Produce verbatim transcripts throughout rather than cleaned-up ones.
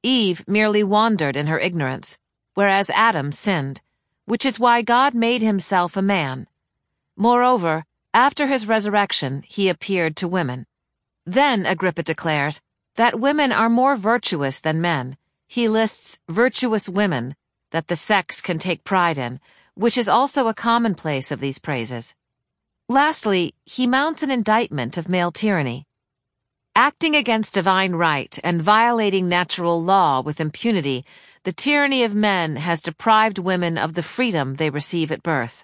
Eve merely wandered in her ignorance, whereas Adam sinned, which is why God made himself a man. Moreover, after his resurrection, he appeared to women. Then, Agrippa declares, that women are more virtuous than men. He lists virtuous women that the sex can take pride in, which is also a commonplace of these praises. Lastly, he mounts an indictment of male tyranny. Acting against divine right and violating natural law with impunity, the tyranny of men has deprived women of the freedom they receive at birth.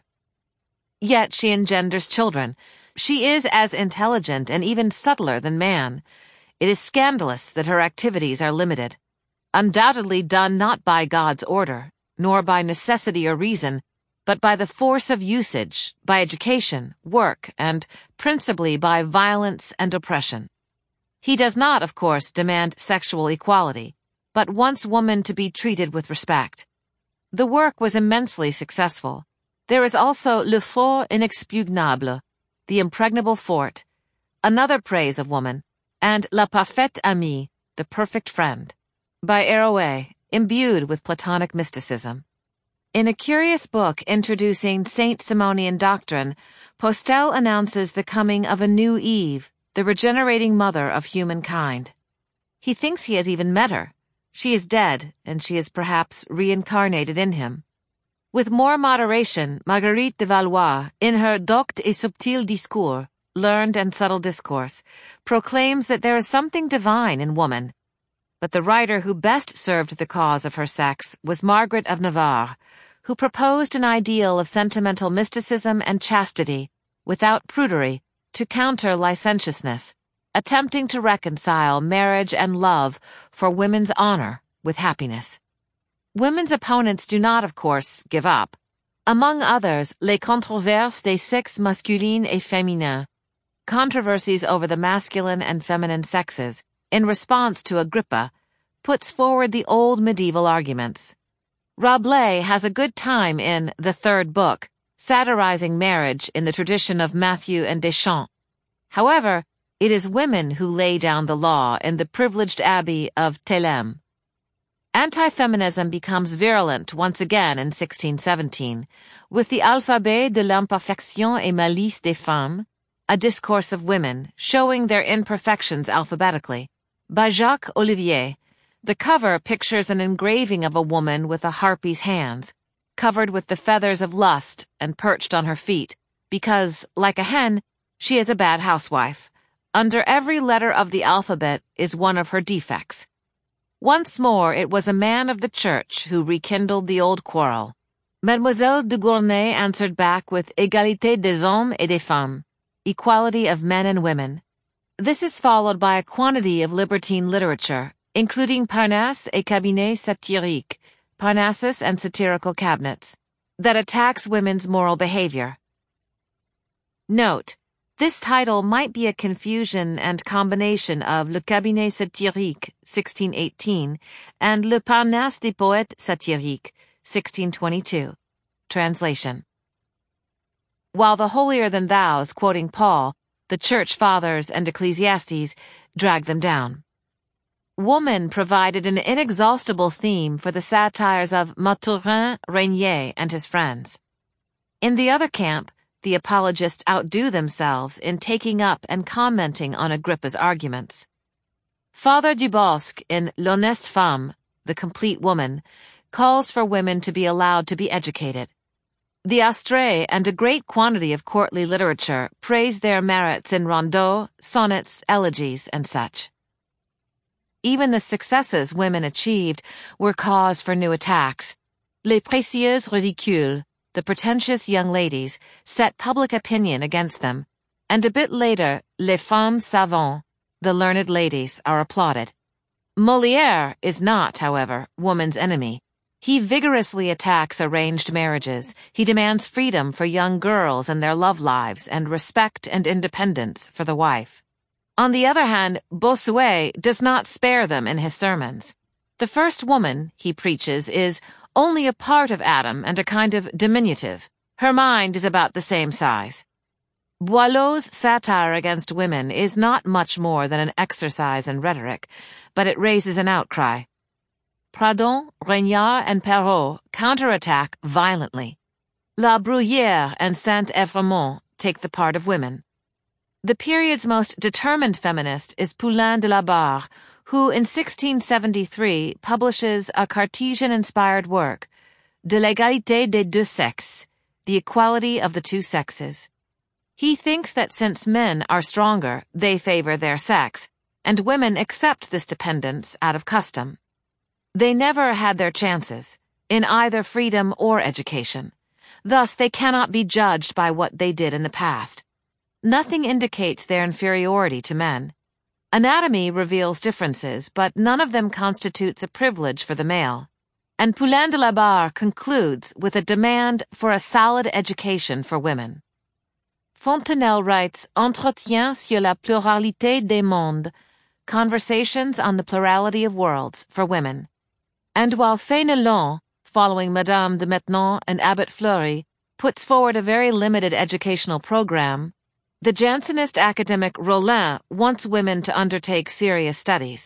Yet she engenders children. She is as intelligent and even subtler than man. It is scandalous that her activities are limited. Undoubtedly done not by God's order, nor by necessity or reason, but by the force of usage, by education, work, and principally by violence and oppression. He does not, of course, demand sexual equality, but wants woman to be treated with respect. The work was immensely successful. There is also Le Fort Inexpugnable, the impregnable fort, another praise of woman, and La Parfaite Amie, the perfect friend, by Arouet, imbued with Platonic mysticism. In a curious book introducing Saint Simonian doctrine, Postel announces the coming of a new Eve, the regenerating mother of humankind. He thinks he has even met her. She is dead, and she is perhaps reincarnated in him. With more moderation, Marguerite de Valois, in her Docte et subtil discours, learned and subtle discourse, proclaims that there is something divine in woman. But the writer who best served the cause of her sex was Margaret of Navarre, who proposed an ideal of sentimental mysticism and chastity, without prudery, to counter licentiousness, attempting to reconcile marriage and love for women's honor with happiness. Women's opponents do not, of course, give up. Among others, Les controverses des sexes masculins et féminins, controversies over the masculine and feminine sexes, in response to Agrippa, puts forward the old medieval arguments. Rabelais has a good time in The Third Book, satirizing marriage in the tradition of Mathieu and Deschamps. However, it is women who lay down the law in the privileged abbey of Theleme. Anti-feminism becomes virulent once again in sixteen seventeen, with the Alphabet de l'imperfection et malice des femmes, a discourse of women, showing their imperfections alphabetically, by Jacques Olivier. The cover pictures an engraving of a woman with a harpy's hands, covered with the feathers of lust and perched on her feet, because, like a hen, she is a bad housewife. Under every letter of the alphabet is one of her defects. Once more it was a man of the church who rekindled the old quarrel. Mademoiselle de Gournay answered back with Égalité des hommes et des femmes, equality of men and women. This is followed by a quantity of libertine literature, including Parnasse et Cabinet Satirique, Parnassus and satirical cabinets, that attacks women's moral behavior. Note: this title might be a confusion and combination of Le Cabinet Satirique, sixteen eighteen, and Le Parnasse des Poètes Satiriques, sixteen twenty-two. Translation. While the holier-than-thous, quoting Paul, the Church Fathers and Ecclesiastes, drag them down. Woman provided an inexhaustible theme for the satires of Mathurin Régnier and his friends. In the other camp, the apologists outdo themselves in taking up and commenting on Agrippa's arguments. Father Dubosc in L'Honnête Femme, the Complete Woman, calls for women to be allowed to be educated. The Astrée and a great quantity of courtly literature praise their merits in rondeaux, sonnets, elegies, and such. Even the successes women achieved were cause for new attacks. Les précieuses ridicules, the pretentious young ladies, set public opinion against them, and a bit later, les femmes savantes, the learned ladies, are applauded. Molière is not, however, woman's enemy. He vigorously attacks arranged marriages. He demands freedom for young girls and their love lives and respect and independence for the wife. On the other hand, Bossuet does not spare them in his sermons. The first woman, he preaches, is only a part of Adam and a kind of diminutive. Her mind is about the same size. Boileau's satire against women is not much more than an exercise in rhetoric, but it raises an outcry. Pradon, Regnard, and Perrault counterattack violently. La Bruyère and Saint-Evremont take the part of women. The period's most determined feminist is Poulain de la Barre, who in sixteen seventy-three publishes a Cartesian-inspired work, De l'égalité des deux sexes, the equality of the two sexes. He thinks that since men are stronger, they favor their sex, and women accept this dependence out of custom. They never had their chances, in either freedom or education. Thus, they cannot be judged by what they did in the past. Nothing indicates their inferiority to men. Anatomy reveals differences, but none of them constitutes a privilege for the male. And Poulain de la Barre concludes with a demand for a solid education for women. Fontenelle writes, Entretien sur la pluralité des mondes, Conversations on the Plurality of Worlds for Women. And while Fénelon, following Madame de Maintenon and Abbot Fleury, puts forward a very limited educational program, the Jansenist academic Rollin wants women to undertake serious studies.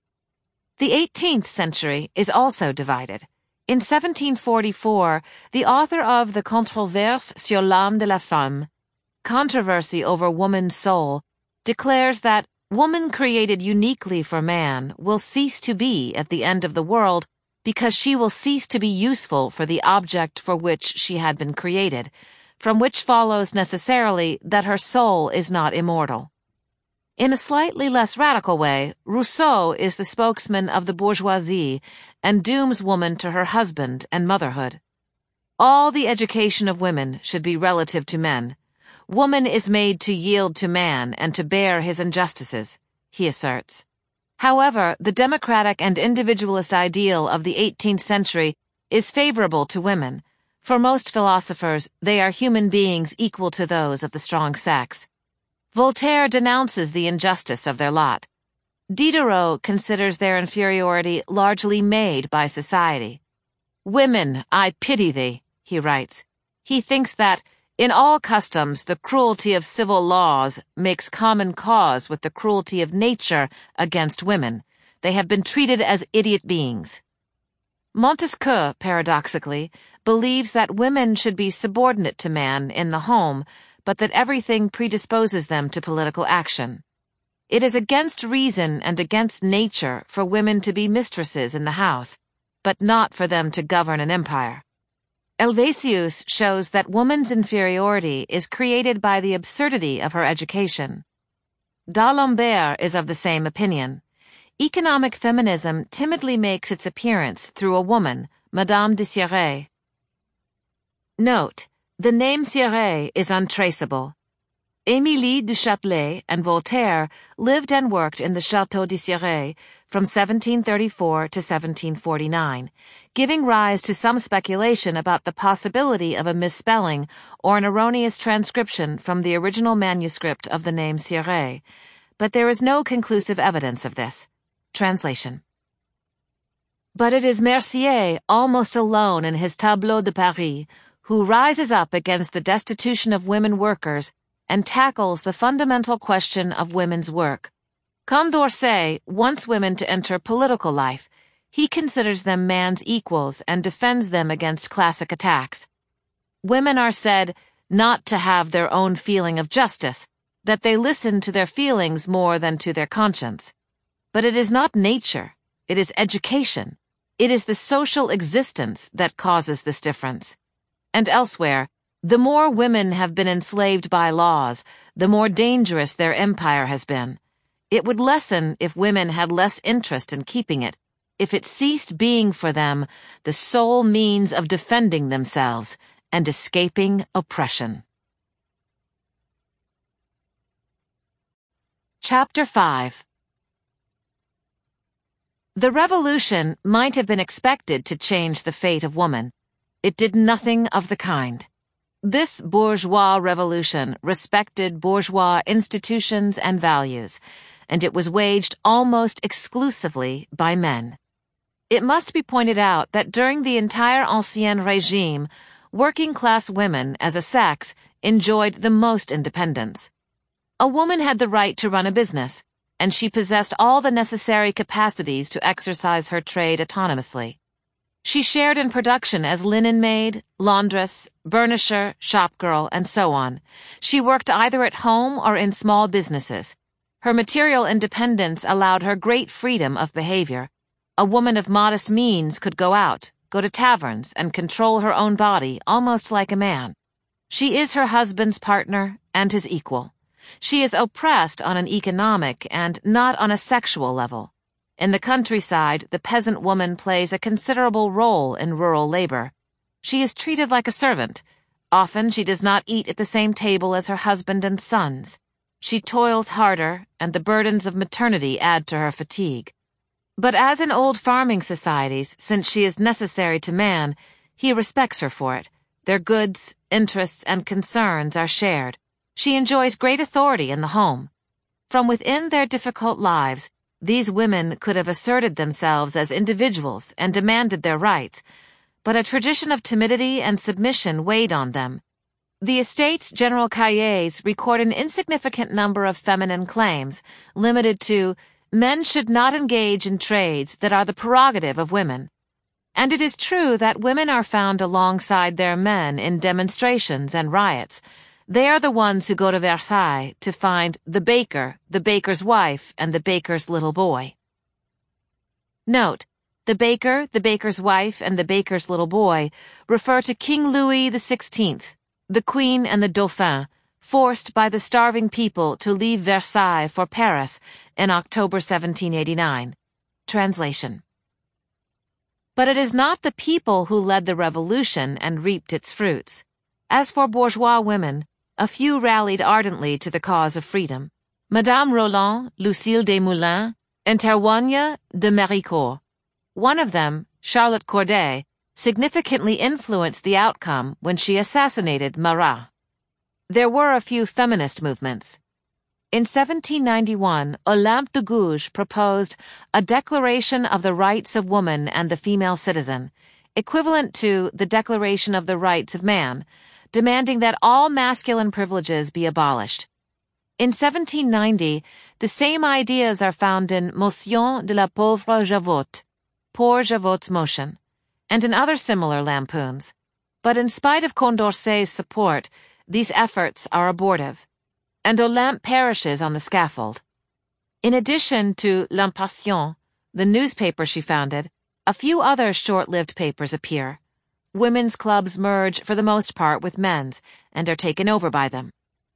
The eighteenth century is also divided. In seventeen forty-four, the author of the Controverse sur l'âme de la femme, Controversy over Woman's Soul, declares that woman created uniquely for man will cease to be at the end of the world because she will cease to be useful for the object for which she had been created, from which follows necessarily that her soul is not immortal. In a slightly less radical way, Rousseau is the spokesman of the bourgeoisie and dooms woman to her husband and motherhood. All the education of women should be relative to men. Woman is made to yield to man and to bear his injustices, he asserts. However, the democratic and individualist ideal of the eighteenth century is favorable to women. For most philosophers, they are human beings equal to those of the strong sex. Voltaire denounces the injustice of their lot. Diderot considers their inferiority largely made by society. Women, I pity thee, he writes. He thinks that, in all customs, the cruelty of civil laws makes common cause with the cruelty of nature against women. They have been treated as idiot beings. Montesquieu, paradoxically, believes that women should be subordinate to man in the home, but that everything predisposes them to political action. It is against reason and against nature for women to be mistresses in the house, but not for them to govern an empire. Helvetius shows that woman's inferiority is created by the absurdity of her education. D'Alembert is of the same opinion. Economic feminism timidly makes its appearance through a woman, Madame de Cirey. Note, the name Cirey is untraceable. Émilie du Châtelet and Voltaire lived and worked in the Château de Cirey from seventeen thirty-four to seventeen forty-nine, giving rise to some speculation about the possibility of a misspelling or an erroneous transcription from the original manuscript of the name Cirey, but there is no conclusive evidence of this. Translation. But it is Mercier, almost alone in his Tableau de Paris, who rises up against the destitution of women workers and tackles the fundamental question of women's work. Condorcet wants women to enter political life. He considers them man's equals and defends them against classic attacks. Women are said not to have their own feeling of justice, that they listen to their feelings more than to their conscience. But it is not nature, it is education. It is the social existence that causes this difference. And elsewhere, the more women have been enslaved by laws, the more dangerous their empire has been. It would lessen if women had less interest in keeping it, if it ceased being for them the sole means of defending themselves and escaping oppression. Chapter five. The revolution might have been expected to change the fate of woman. It did nothing of the kind. This bourgeois revolution respected bourgeois institutions and values, and it was waged almost exclusively by men. It must be pointed out that during the entire Ancien Régime, working-class women, as a sex, enjoyed the most independence. A woman had the right to run a business. and she possessed all the necessary capacities to exercise her trade autonomously. She shared in production as linen maid, laundress, burnisher, shopgirl, and so on. She worked either at home or in small businesses. Her material independence allowed her great freedom of behavior. A woman of modest means could go out, go to taverns, and control her own body almost like a man. She is her husband's partner and his equal. She is oppressed on an economic and not on a sexual level. In the countryside, the peasant woman plays a considerable role in rural labor. She is treated like a servant. Often she does not eat at the same table as her husband and sons. She toils harder, and the burdens of maternity add to her fatigue. But as in old farming societies, since she is necessary to man, he respects her for it. Their goods, interests, and concerns are shared. She enjoys great authority in the home. From within their difficult lives, these women could have asserted themselves as individuals and demanded their rights, but a tradition of timidity and submission weighed on them. The estate's general cahiers record an insignificant number of feminine claims, limited to, men should not engage in trades that are the prerogative of women. And it is true that women are found alongside their men in demonstrations and riots. They are the ones who go to Versailles to find the baker, the baker's wife, and the baker's little boy. Note, the baker, the baker's wife, and the baker's little boy refer to King Louis the Sixteenth, the Queen and the Dauphin, forced by the starving people to leave Versailles for Paris in October seventeen eighty-nine. Translation. But it is not the people who led the revolution and reaped its fruits. As for bourgeois women, a few rallied ardently to the cause of freedom. Madame Roland, Lucille Desmoulins, and Théroigne de Méricourt. One of them, Charlotte Corday, significantly influenced the outcome when she assassinated Marat. There were a few feminist movements. In seventeen ninety-one, Olympe de Gouges proposed a Declaration of the Rights of Woman and the Female Citizen, equivalent to the Declaration of the Rights of Man, demanding that all masculine privileges be abolished. In seventeen ninety, the same ideas are found in Motion de la pauvre Javotte, Poor Javotte's Motion, and in other similar lampoons. But in spite of Condorcet's support, these efforts are abortive, and Olympe perishes on the scaffold. In addition to L'Impatient, the newspaper she founded, a few other short-lived papers appear. Women's clubs merge for the most part with men's and are taken over by them.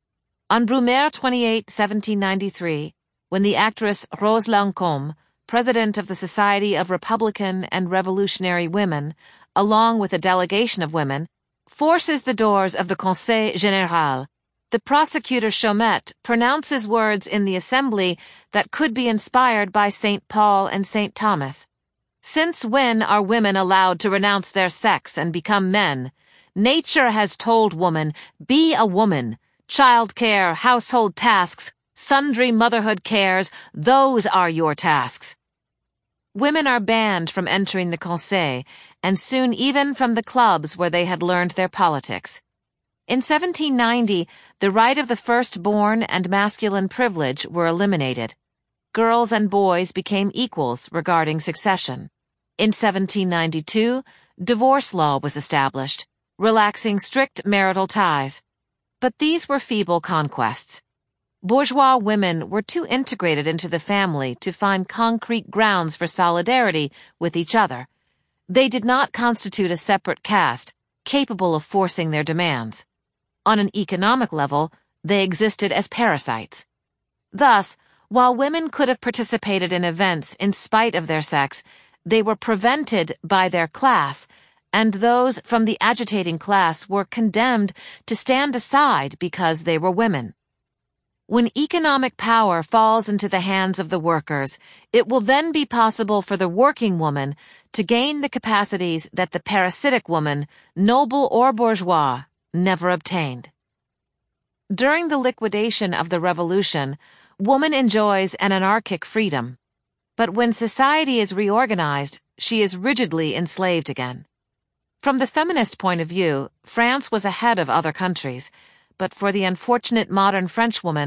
On Brumaire twenty-eighth, seventeen ninety-three, when the actress Rose Lancôme, president of the Society of Republican and Revolutionary Women, along with a delegation of women, forces the doors of the Conseil Général, the prosecutor Chaumette pronounces words in the assembly that could be inspired by Saint Paul and Saint Thomas. Since when are women allowed to renounce their sex and become men? Nature has told woman, be a woman. Child care, household tasks, sundry motherhood cares, those are your tasks. Women are banned from entering the Conseil, and soon even from the clubs where they had learned their politics. In seventeen ninety, the right of the firstborn and masculine privilege were eliminated. Girls and boys became equals regarding succession. In seventeen ninety-two, divorce law was established, relaxing strict marital ties. But these were feeble conquests. Bourgeois women were too integrated into the family to find concrete grounds for solidarity with each other. They did not constitute a separate caste, capable of forcing their demands. On an economic level, they existed as parasites. Thus, while women could have participated in events in spite of their sex, they were prevented by their class, and those from the agitating class were condemned to stand aside because they were women. When economic power falls into the hands of the workers, it will then be possible for the working woman to gain the capacities that the parasitic woman, noble or bourgeois, never obtained. During the liquidation of the revolution, woman enjoys an anarchic freedom. But when society is reorganized, she is rigidly enslaved again. From the feminist point of view, France was ahead of other countries, but for the unfortunate modern Frenchwoman,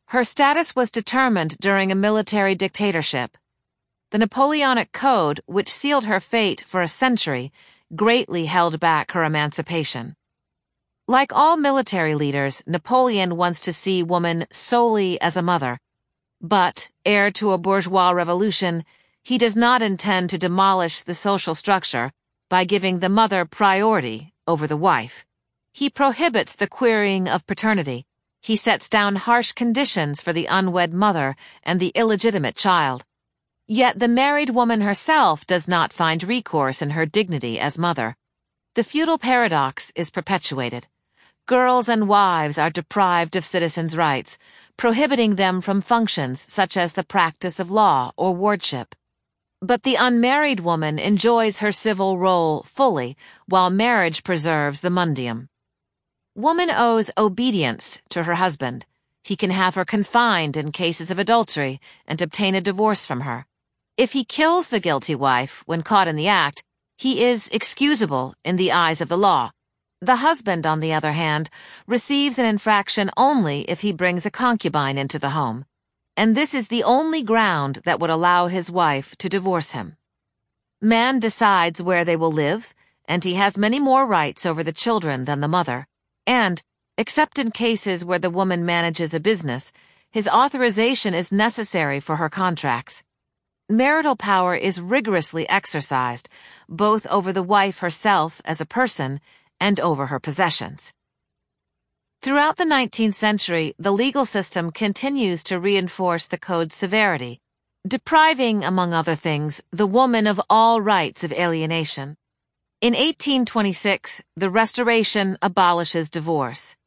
Her status was determined during a military dictatorship. The Napoleonic Code, which sealed her fate for a century, greatly held back her emancipation. Like all military leaders, Napoleon wants to see woman solely as a mother. But, heir to a bourgeois revolution, he does not intend to demolish the social structure by giving the mother priority over the wife. He prohibits the querying of paternity. He sets down harsh conditions for the unwed mother and the illegitimate child. Yet the married woman herself does not find recourse in her dignity as mother. The feudal paradox is perpetuated. Girls and wives are deprived of citizens' rights, prohibiting them from functions such as the practice of law or wardship. But the unmarried woman enjoys her civil role fully, while marriage preserves the mundium. Woman owes obedience to her husband. He can have her confined in cases of adultery and obtain a divorce from her. If he kills the guilty wife when caught in the act, he is excusable in the eyes of the law. The husband, on the other hand, receives an infraction only if he brings a concubine into the home, and this is the only ground that would allow his wife to divorce him. Man decides where they will live, and he has many more rights over the children than the mother, and, except in cases where the woman manages a business, his authorization is necessary for her contracts. Marital power is rigorously exercised, both over the wife herself as a person and over her possessions. Throughout the nineteenth century, the legal system continues to reinforce the code's severity, depriving, among other things, the woman of all rights of alienation. In eighteen twenty-six, the Restoration abolishes divorce.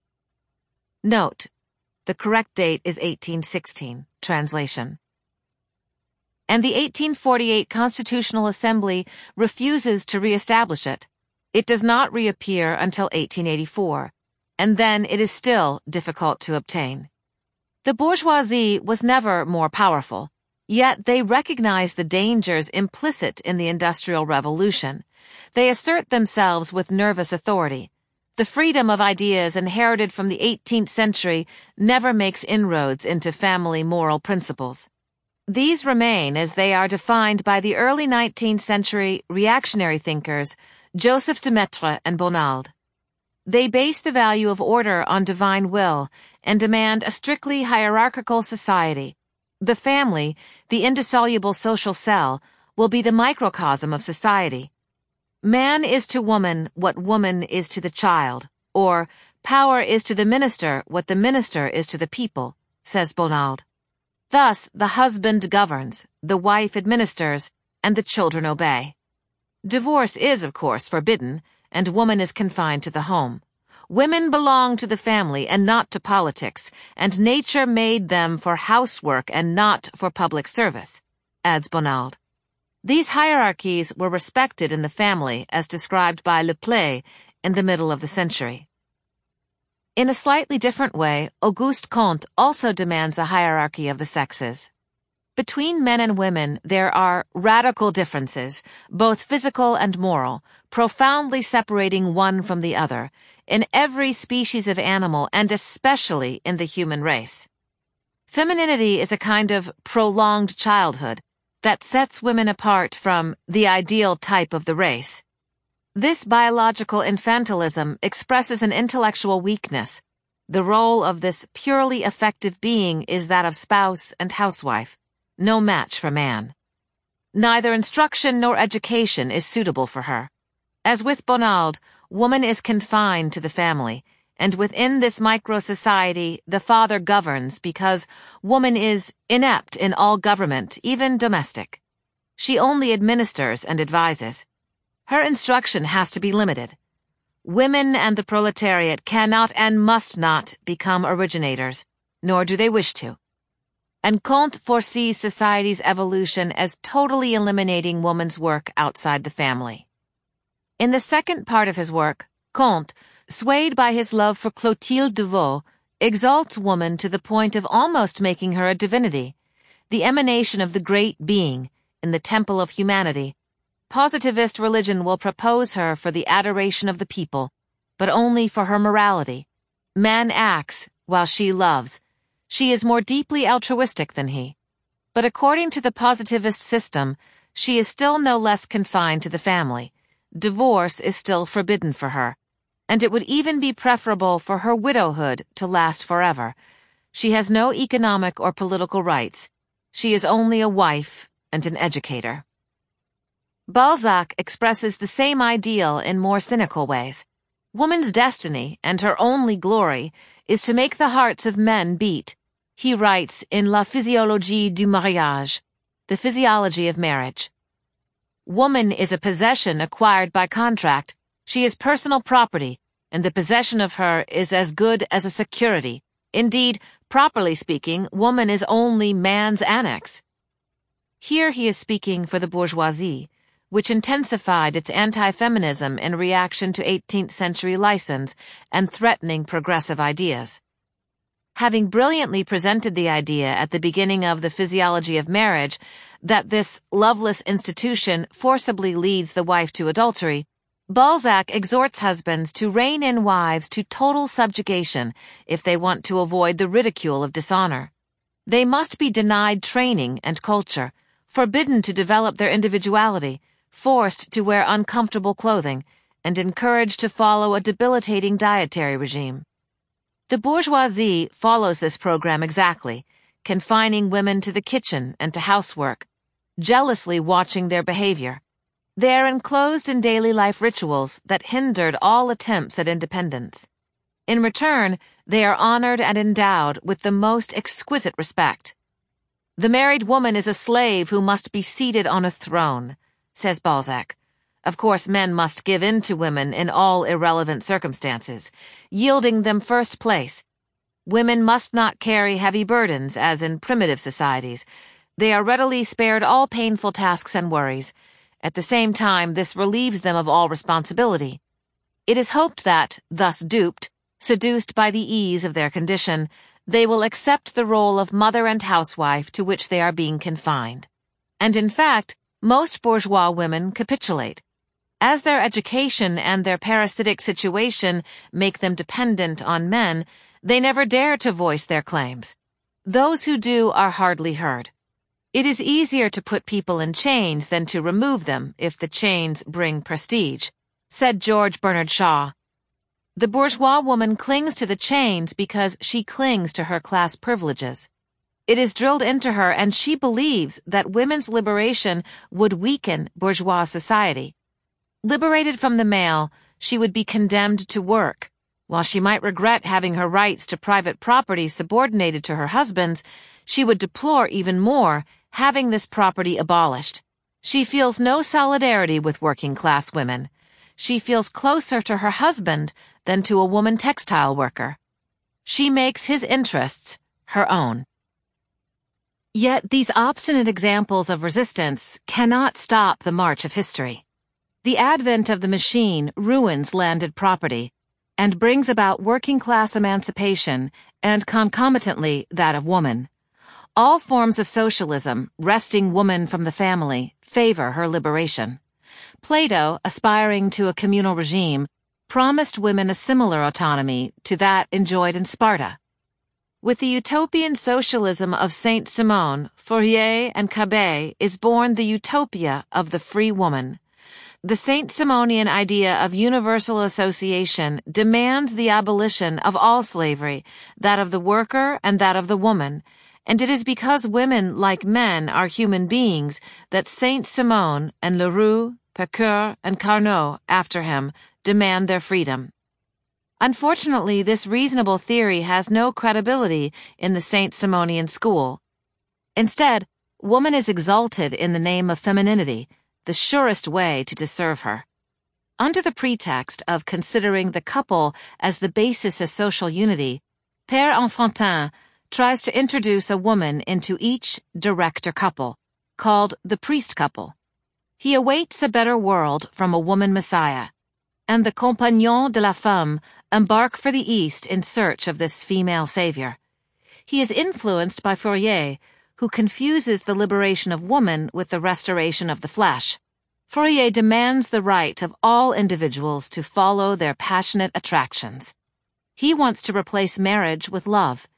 Note: the correct date is eighteen sixteen. Translation. And the eighteen forty-eight Constitutional Assembly refuses to re-establish it. It does not reappear until eighteen eighty-four, and then it is still difficult to obtain. The bourgeoisie was never more powerful, yet they recognize the dangers implicit in the Industrial Revolution. They assert themselves with nervous authority. The freedom of ideas inherited from the eighteenth century never makes inroads into family moral principles. These remain as they are defined by the early nineteenth century reactionary thinkers Joseph de Maistre and Bonald. They base the value of order on divine will and demand a strictly hierarchical society. The family, the indissoluble social cell, will be the microcosm of society. Man is to woman what woman is to the child, or power is to the minister what the minister is to the people, says Bonald. Thus, the husband governs, the wife administers, and the children obey. Divorce is, of course, forbidden, and woman is confined to the home. Women belong to the family and not to politics, and nature made them for housework and not for public service, adds Bonald. These hierarchies were respected in the family as described by Le Play in the middle of the century. In a slightly different way, Auguste Comte also demands a hierarchy of the sexes. Between men and women, there are radical differences, both physical and moral, profoundly separating one from the other, in every species of animal and especially in the human race. Femininity is a kind of prolonged childhood that sets women apart from the ideal type of the race. This biological infantilism expresses an intellectual weakness. The role of this purely affective being is that of spouse and housewife, no match for man. Neither instruction nor education is suitable for her. As with Bonald, woman is confined to the family, and within this micro-society the father governs because woman is inept in all government, even domestic. She only administers and advises. Her instruction has to be limited. Women and the proletariat cannot and must not become originators, nor do they wish to. And Comte foresees society's evolution as totally eliminating woman's work outside the family. In the second part of his work, Comte, swayed by his love for Clotilde de Vaux, exalts woman to the point of almost making her a divinity, the emanation of the great being in the temple of humanity. Positivist religion will propose her for the adoration of the people, but only for her morality. Man acts while she loves. She is more deeply altruistic than he. But according to the positivist system, she is still no less confined to the family. Divorce is still forbidden for her, and it would even be preferable for her widowhood to last forever. She has no economic or political rights. She is only a wife and an educator. Balzac expresses the same ideal in more cynical ways. Woman's destiny, and her only glory, is to make the hearts of men beat. He writes in La physiologie du mariage, the physiology of marriage. Woman is a possession acquired by contract. She is personal property, and the possession of her is as good as a security. Indeed, properly speaking, woman is only man's annex. Here he is speaking for the bourgeoisie, which intensified its anti-feminism in reaction to eighteenth century license and threatening progressive ideas. Having brilliantly presented the idea at the beginning of The Physiology of Marriage that this loveless institution forcibly leads the wife to adultery, Balzac exhorts husbands to rein in wives to total subjugation if they want to avoid the ridicule of dishonor. They must be denied training and culture, forbidden to develop their individuality, forced to wear uncomfortable clothing, and encouraged to follow a debilitating dietary regime. The bourgeoisie follows this program exactly, confining women to the kitchen and to housework, jealously watching their behavior. They are enclosed in daily life rituals that hindered all attempts at independence. In return, they are honored and endowed with the most exquisite respect. The married woman is a slave who must be seated on a throne, says Balzac. Of course, men must give in to women in all irrelevant circumstances, yielding them first place. Women must not carry heavy burdens, as in primitive societies. They are readily spared all painful tasks and worries. At the same time, this relieves them of all responsibility. It is hoped that, thus duped, seduced by the ease of their condition, they will accept the role of mother and housewife to which they are being confined. And in fact, most bourgeois women capitulate. As their education and their parasitic situation make them dependent on men, they never dare to voice their claims. Those who do are hardly heard. It is easier to put people in chains than to remove them if the chains bring prestige, said George Bernard Shaw. The bourgeois woman clings to the chains because she clings to her class privileges. It is drilled into her, and she believes that women's liberation would weaken bourgeois society. Liberated from the male, she would be condemned to work. While she might regret having her rights to private property subordinated to her husband's, she would deplore even more having this property abolished. She feels no solidarity with working-class women. She feels closer to her husband than to a woman textile worker. She makes his interests her own. Yet these obstinate examples of resistance cannot stop the march of history. The advent of the machine ruins landed property and brings about working-class emancipation and concomitantly that of woman. All forms of socialism, wresting woman from the family, favor her liberation. Plato, aspiring to a communal regime, promised women a similar autonomy to that enjoyed in Sparta. With the utopian socialism of Saint-Simon, Fourier, and Cabet is born the utopia of the free woman. The Saint-Simonian idea of universal association demands the abolition of all slavery, that of the worker and that of the woman, and it is because women, like men, are human beings that Saint-Simon and Leroux, Pecqueur, and Carnot, after him, demand their freedom. Unfortunately, this reasonable theory has no credibility in the Saint-Simonian school. Instead, woman is exalted in the name of femininity, the surest way to deserve her. Under the pretext of considering the couple as the basis of social unity, Père Enfantin tries to introduce a woman into each director couple, called the priest couple. He awaits a better world from a woman messiah, and the Compagnons de la Femme embark for the East in search of this female savior. He is influenced by Fourier, who confuses the liberation of woman with the restoration of the flesh. Fourier demands the right of all individuals to follow their passionate attractions. He wants to replace marriage with love.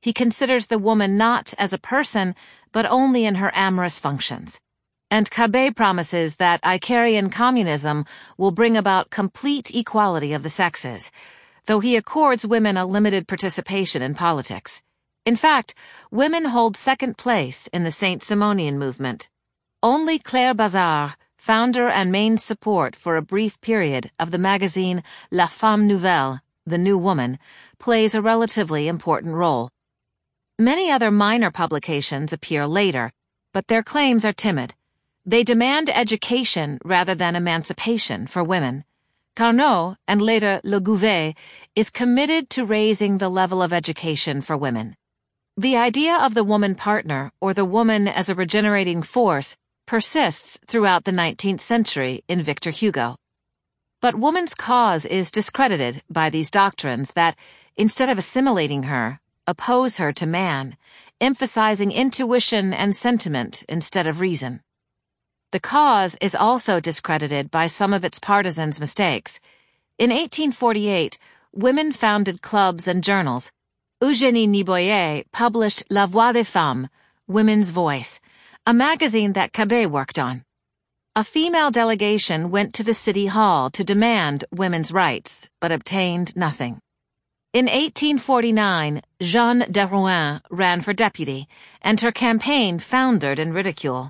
He considers the woman not as a person, but only in her amorous functions. And Cabet promises that Icarian communism will bring about complete equality of the sexes, though he accords women a limited participation in politics. In fact, women hold second place in the Saint-Simonian movement. Only Claire Bazard, founder and main support for a brief period of the magazine La Femme Nouvelle, The New Woman, plays a relatively important role. Many other minor publications appear later, but their claims are timid. They demand education rather than emancipation for women. Carnot, and later Le Gouvet, is committed to raising the level of education for women. The idea of the woman partner, or the woman as a regenerating force, persists throughout the nineteenth century in Victor Hugo. But woman's cause is discredited by these doctrines that, instead of assimilating her, oppose her to man, emphasizing intuition and sentiment instead of reason. The cause is also discredited by some of its partisans' mistakes. In eighteen forty-eight, women founded clubs and journals. Eugénie Niboyer published La Voix des Femmes, Women's Voice, a magazine that Cabet worked on. A female delegation went to the city hall to demand women's rights, but obtained nothing. In eighteen forty-nine, Jeanne de Rouen ran for deputy, and her campaign foundered in ridicule.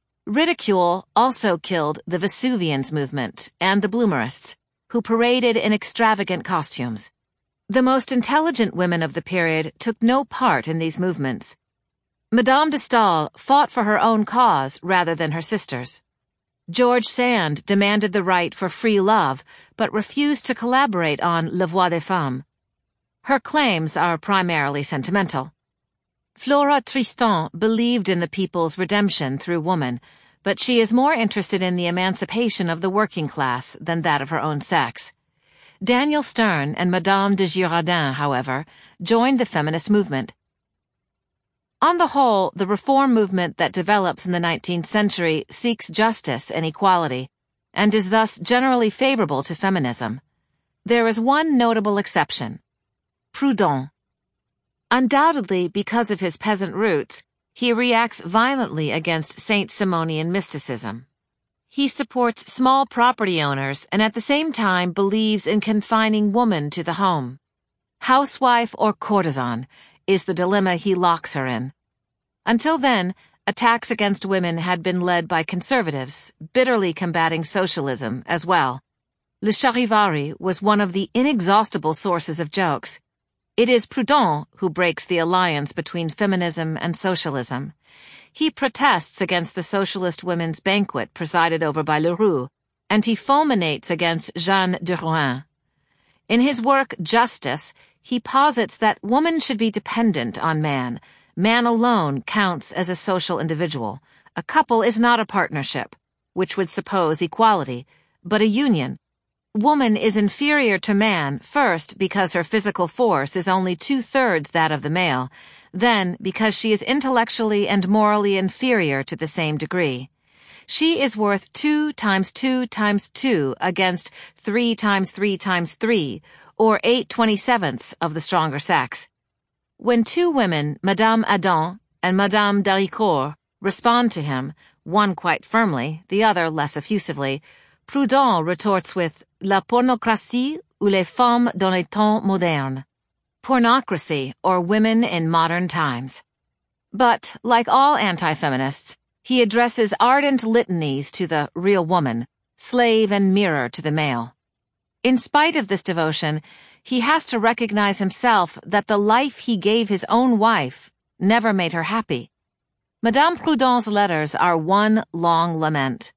Ridicule also killed the Vesuvians movement and the Bloomerists, who paraded in extravagant costumes. The most intelligent women of the period took no part in these movements. Madame de Staël fought for her own cause rather than her sister's. George Sand demanded the right for free love, but refused to collaborate on La Voix des Femmes. Her claims are primarily sentimental. Flora Tristan believed in the people's redemption through woman, but she is more interested in the emancipation of the working class than that of her own sex. Daniel Stern and Madame de Girardin, however, joined the feminist movement. On the whole, the reform movement that develops in the nineteenth century seeks justice and equality, and is thus generally favorable to feminism. There is one notable exception: Proudhon. Undoubtedly because of his peasant roots, he reacts violently against Saint-Simonian mysticism. He supports small property owners and at the same time believes in confining woman to the home. Housewife or courtesan is the dilemma he locks her in. Until then, attacks against women had been led by conservatives, bitterly combating socialism as well. Le Charivari was one of the inexhaustible sources of jokes. It is Proudhon who breaks the alliance between feminism and socialism. He protests against the socialist women's banquet presided over by Leroux, and he fulminates against Jeanne de Rouen. In his work Justice, he posits that woman should be dependent on man. Man alone counts as a social individual. A couple is not a partnership, which would suppose equality, but a union. Woman is inferior to man, first because her physical force is only two-thirds that of the male, then because she is intellectually and morally inferior to the same degree. She is worth two times two times two against three times three times three, or eight twenty-sevenths of the stronger sex. When two women, Madame Adam and Madame d'Haricourt, respond to him, one quite firmly, the other less effusively, Proudhon retorts with La pornocratie ou les femmes dans les temps modernes. Pornocracy, or women in modern times. But, like all anti-feminists, he addresses ardent litanies to the real woman, slave and mirror to the male. In spite of this devotion, he has to recognize himself that the life he gave his own wife never made her happy. Madame Proudhon's letters are one long lament.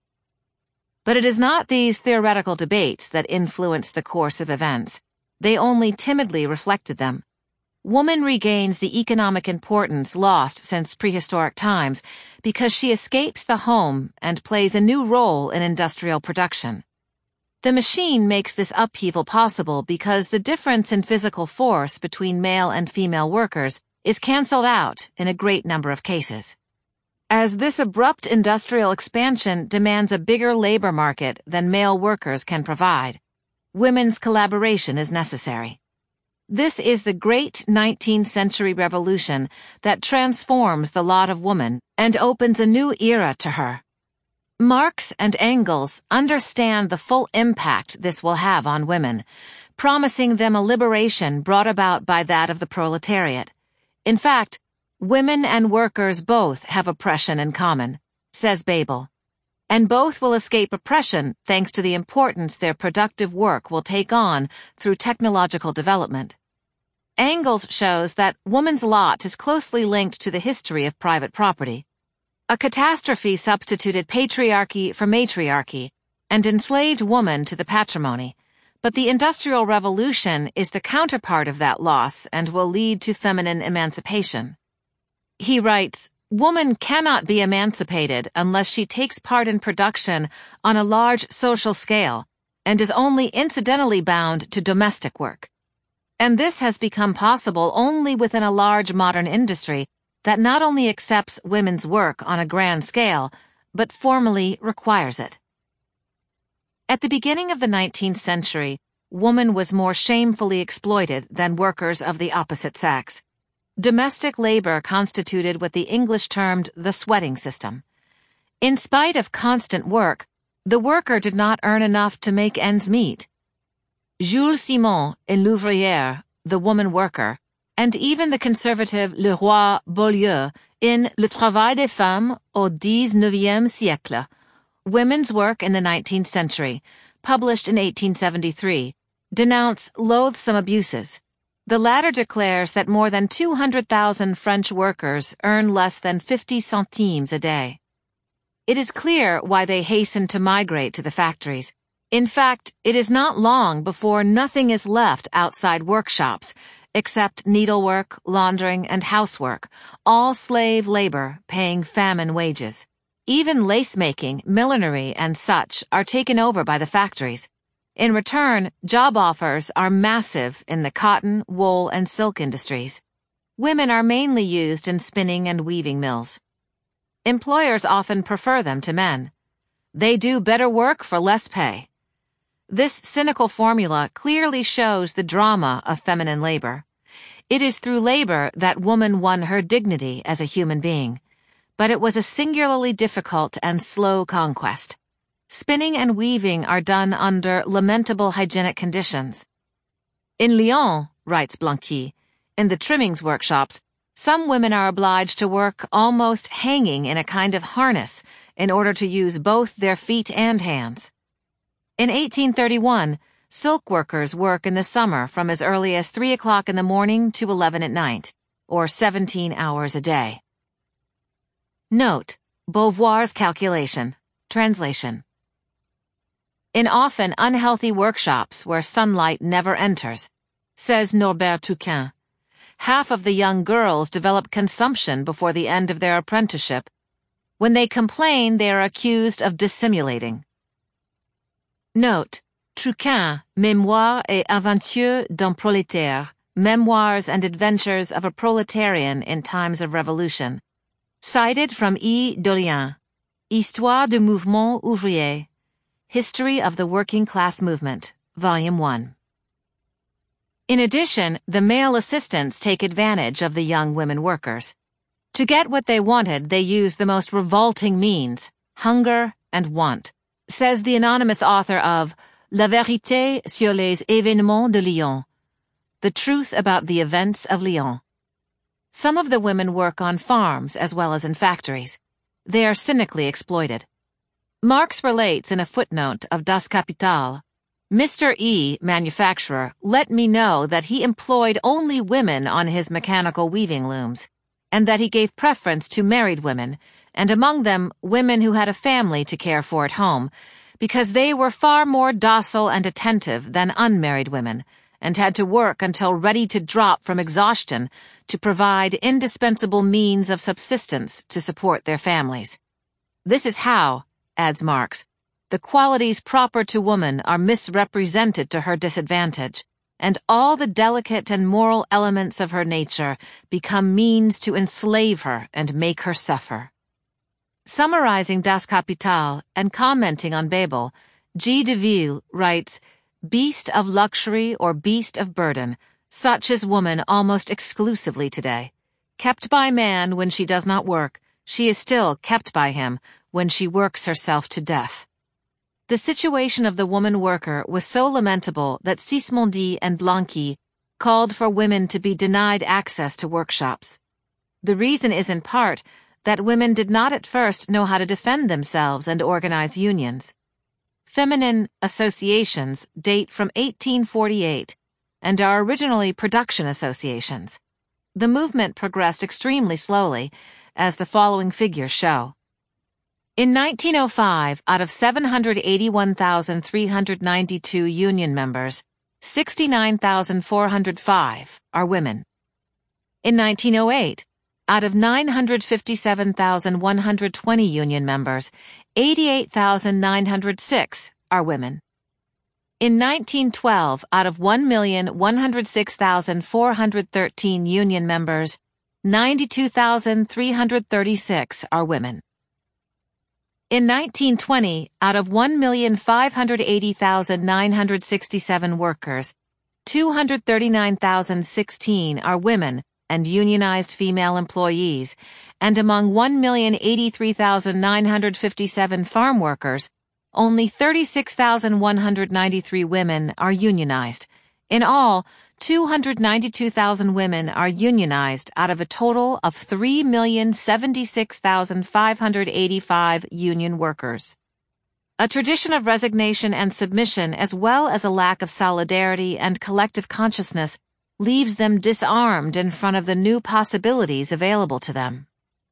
But it is not these theoretical debates that influenced the course of events. They only timidly reflected them. Woman regains the economic importance lost since prehistoric times because she escapes the home and plays a new role in industrial production. The machine makes this upheaval possible because the difference in physical force between male and female workers is cancelled out in a great number of cases. As this abrupt industrial expansion demands a bigger labor market than male workers can provide, women's collaboration is necessary. This is the great nineteenth century revolution that transforms the lot of woman and opens a new era to her. Marx and Engels understand the full impact this will have on women, promising them a liberation brought about by that of the proletariat. In fact, women and workers both have oppression in common, says Bebel, and both will escape oppression thanks to the importance their productive work will take on through technological development. Engels shows that woman's lot is closely linked to the history of private property. A catastrophe substituted patriarchy for matriarchy and enslaved woman to the patrimony, but the Industrial Revolution is the counterpart of that loss and will lead to feminine emancipation. He writes, "Woman cannot be emancipated unless she takes part in production on a large social scale and is only incidentally bound to domestic work. And this has become possible only within a large modern industry that not only accepts women's work on a grand scale, but formally requires it." At the beginning of the nineteenth century, woman was more shamefully exploited than workers of the opposite sex. Domestic labor constituted what the English termed the sweating system. In spite of constant work, the worker did not earn enough to make ends meet. Jules Simon in L'Ouvrière, The Woman Worker, and even the conservative Le Roy Beaulieu in Le Travail des Femmes au dix-neuvième siècle, Women's Work in the nineteenth Century, published in eighteen seventy-three, denounce loathsome abuses. The latter declares that more than two hundred thousand French workers earn less than fifty centimes a day. It is clear why they hasten to migrate to the factories. In fact, it is not long before nothing is left outside workshops, except needlework, laundering, and housework, all slave labor paying famine wages. Even lace-making, millinery, and such are taken over by the factories. In return, job offers are massive in the cotton, wool, and silk industries. Women are mainly used in spinning and weaving mills. Employers often prefer them to men. They do better work for less pay. This cynical formula clearly shows the drama of feminine labor. It is through labor that woman won her dignity as a human being, but it was a singularly difficult and slow conquest. Spinning and weaving are done under lamentable hygienic conditions. In Lyon, writes Blanqui, in the trimmings workshops, some women are obliged to work almost hanging in a kind of harness in order to use both their feet and hands. In eighteen thirty-one, silk workers work in the summer from as early as three o'clock in the morning to eleven at night, or seventeen hours a day. Note: Beauvoir's calculation. Translation. In often unhealthy workshops where sunlight never enters, says Norbert Touquin, half of the young girls develop consumption before the end of their apprenticeship. When they complain, they are accused of dissimulating. Note: Touquin, Mémoires et Aventures d'un Prolétaire, Memoirs and Adventures of a Proletarian in Times of Revolution. Cited from E. Dolien, Histoire du Mouvement Ouvrier, History of the Working Class Movement, Volume one. In addition, the male assistants take advantage of the young women workers. To get what they wanted, they used the most revolting means, hunger and want, says the anonymous author of La Vérité sur les événements de Lyon, The Truth About the Events of Lyon. Some of the women work on farms as well as in factories. They are cynically exploited. Marx relates in a footnote of Das Kapital, Mister E, manufacturer, let me know that he employed only women on his mechanical weaving looms, and that he gave preference to married women, and among them women who had a family to care for at home, because they were far more docile and attentive than unmarried women, and had to work until ready to drop from exhaustion to provide indispensable means of subsistence to support their families. This is how, adds Marx, the qualities proper to woman are misrepresented to her disadvantage, and all the delicate and moral elements of her nature become means to enslave her and make her suffer. Summarizing Das Kapital and commenting on Bebel, G. de Ville writes, Beast of luxury or beast of burden, Such is woman almost exclusively today. Kept by man when she does not work, she is still kept by him when she works herself to death. The situation of the woman worker was so lamentable that Sismondi and Blanqui called for women to be denied access to workshops. The reason is in part that women did not at first know how to defend themselves and organize unions. Feminine associations date from eighteen forty-eight and are originally production associations. The movement progressed extremely slowly, as the following figures show. In nineteen oh five, out of seven hundred eighty-one thousand three hundred ninety-two union members, sixty-nine thousand four hundred five are women. In nineteen oh eight, out of nine hundred fifty-seven thousand one hundred twenty union members, eighty-eight thousand nine hundred six are women. In nineteen twelve, out of one million one hundred six thousand four hundred thirteen union members, ninety-two thousand three hundred thirty-six are women. In nineteen twenty, out of one million five hundred eighty thousand nine hundred sixty-seven workers, two hundred thirty-nine thousand sixteen are women and unionized female employees, and among one million eighty-three thousand nine hundred fifty-seven farm workers, only thirty-six thousand one hundred ninety-three women are unionized. In all, two hundred ninety-two thousand women are unionized out of a total of three million seventy-six thousand five hundred eighty-five union workers. A tradition of resignation and submission, as well as a lack of solidarity and collective consciousness, leaves them disarmed in front of the new possibilities available to them.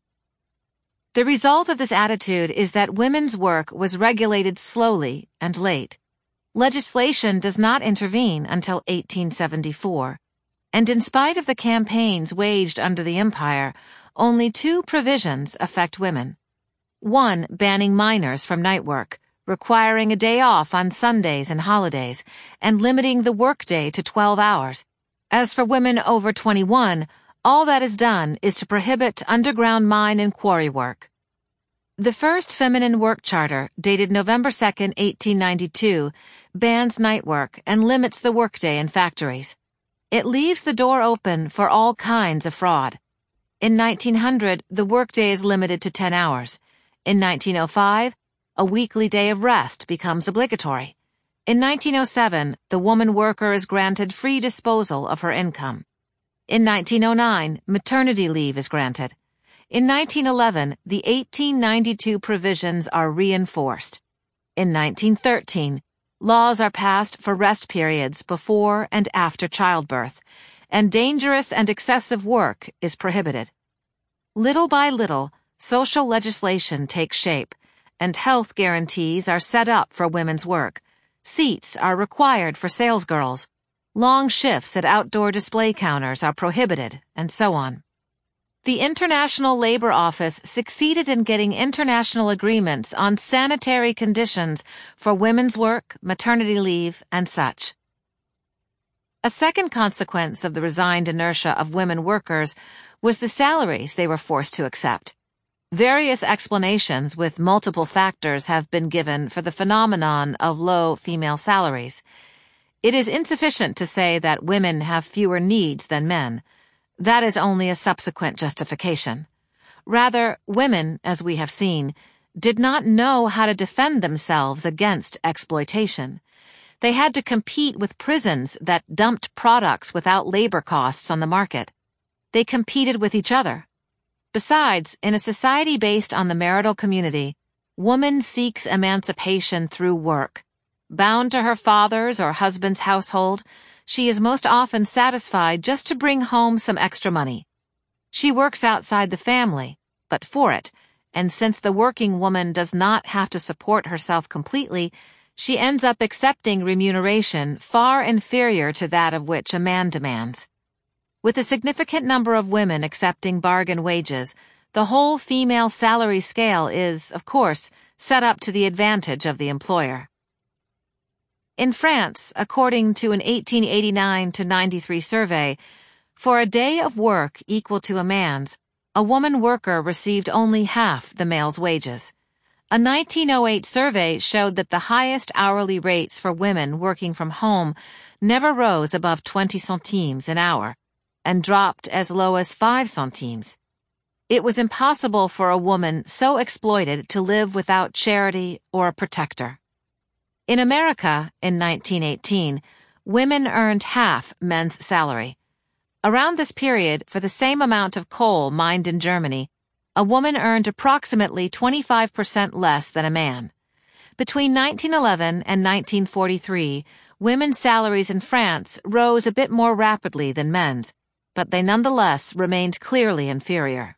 The result of this attitude is that women's work was regulated slowly and late. Legislation does not intervene until eighteen seventy-four, and in spite of the campaigns waged under the empire, only two provisions affect women. One banning minors from night work, requiring a day off on Sundays and holidays, and limiting the workday to twelve hours. As for women over twenty-one, all that is done is to prohibit underground mine and quarry work. The first feminine work charter, dated November second, eighteen ninety-two, bans night work and limits the workday in factories. It leaves the door open for all kinds of fraud. In nineteen hundred, the workday is limited to ten hours. In nineteen oh five, a weekly day of rest becomes obligatory. In nineteen oh seven, the woman worker is granted free disposal of her income. In nineteen oh nine, maternity leave is granted. In nineteen eleven, the eighteen ninety-two provisions are reinforced. In nineteen thirteen, laws are passed for rest periods before and after childbirth, and dangerous and excessive work is prohibited. Little by little, social legislation takes shape, and health guarantees are set up for women's work. Seats are required for salesgirls. Long shifts at outdoor display counters are prohibited, and so on. The International Labor Office succeeded in getting international agreements on sanitary conditions for women's work, maternity leave, and such. A second consequence of the resigned inertia of women workers was the salaries they were forced to accept. Various explanations with multiple factors have been given for the phenomenon of low female salaries. It is insufficient to say that women have fewer needs than men. That is only a subsequent justification. Rather, women, as we have seen, did not know how to defend themselves against exploitation. They had to compete with prisons that dumped products without labor costs on the market. They competed with each other. Besides, in a society based on the marital community, woman seeks emancipation through work. Bound to her father's or husband's household, she is most often satisfied just to bring home some extra money. She works outside the family, but for it, and since the working woman does not have to support herself completely, she ends up accepting remuneration far inferior to that of which a man demands. With a significant number of women accepting bargain wages, the whole female salary scale is, of course, set up to the advantage of the employer. In France, according to an eighteen eighty-nine to ninety-three survey, for a day of work equal to a man's, a woman worker received only half the male's wages. A nineteen oh eight survey showed that the highest hourly rates for women working from home never rose above twenty centimes an hour and dropped as low as five centimes. It was impossible for a woman so exploited to live without charity or a protector. In America, in nineteen eighteen, women earned half men's salary. Around this period, for the same amount of coal mined in Germany, a woman earned approximately twenty-five percent less than a man. Between nineteen eleven and nineteen forty-three, women's salaries in France rose a bit more rapidly than men's, but they nonetheless remained clearly inferior.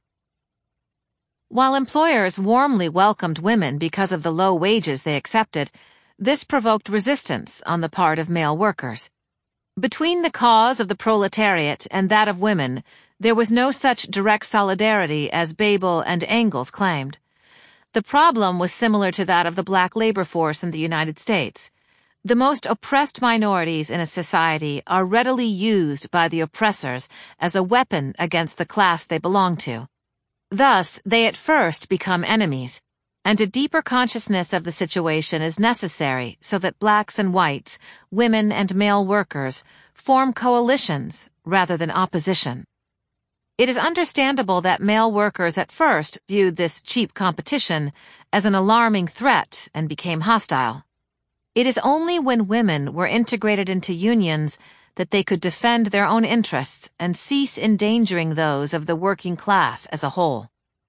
While employers warmly welcomed women because of the low wages they accepted, this provoked resistance on the part of male workers. Between the cause of the proletariat and that of women, there was no such direct solidarity as Babel and Engels claimed. The problem was similar to that of the black labor force in the United States. The most oppressed minorities in a society are readily used by the oppressors as a weapon against the class they belong to. Thus, they at first become enemies, and a deeper consciousness of the situation is necessary so that blacks and whites, women and male workers, form coalitions rather than opposition. It is understandable that male workers at first viewed this cheap competition as an alarming threat and became hostile. It is only when women were integrated into unions that they could defend their own interests and cease endangering those of the working class as a whole.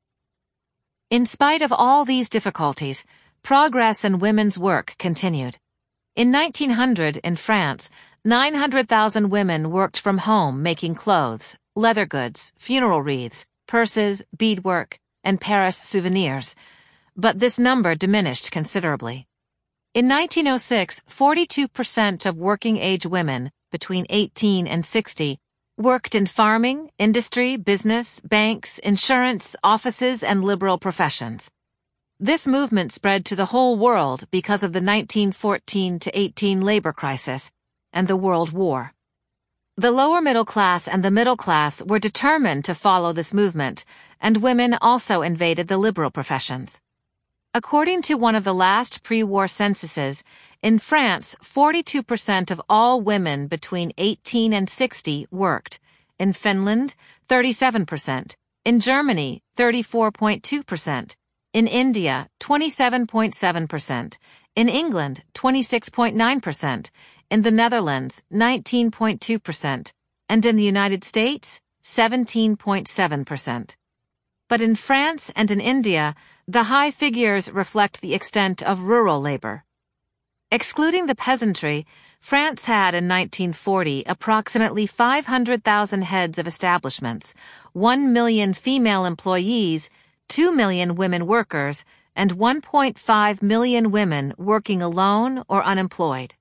In spite of all these difficulties, progress in women's work continued. In nineteen hundred, in France, nine hundred thousand women worked from home making clothes, leather goods, funeral wreaths, purses, beadwork, and Paris souvenirs, but this number diminished considerably. In nineteen oh six, forty-two percent of working-age women between eighteen and sixty worked in farming, industry, business, banks, insurance, offices, and liberal professions. This movement spread to the whole world because of the nineteen fourteen to eighteen labor crisis and the World War. The lower middle class and the middle class were determined to follow this movement, and women also invaded the liberal professions. According to one of the last pre-war censuses, in France, forty-two percent of all women between eighteen and sixty worked. In Finland, thirty-seven percent. In Germany, thirty-four point two percent. In India, twenty-seven point seven percent. In England, twenty-six point nine percent. In the Netherlands, nineteen point two percent. And in the United States, seventeen point seven percent. But in France and in India, the high figures reflect the extent of rural labor. Excluding the peasantry, France had in nineteen forty approximately five hundred thousand heads of establishments, one million female employees, two million women workers, and one point five million women working alone or unemployed.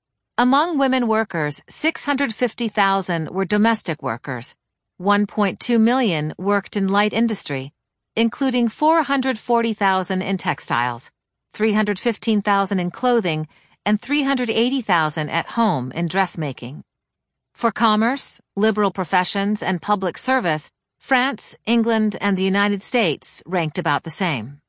Among women workers, six hundred fifty thousand were domestic workers, one point two million worked in light industry, including four hundred forty thousand in textiles, three hundred fifteen thousand in clothing, and three hundred eighty thousand at home in dressmaking. For commerce, liberal professions, and public service, France, England, and the United States ranked about the same.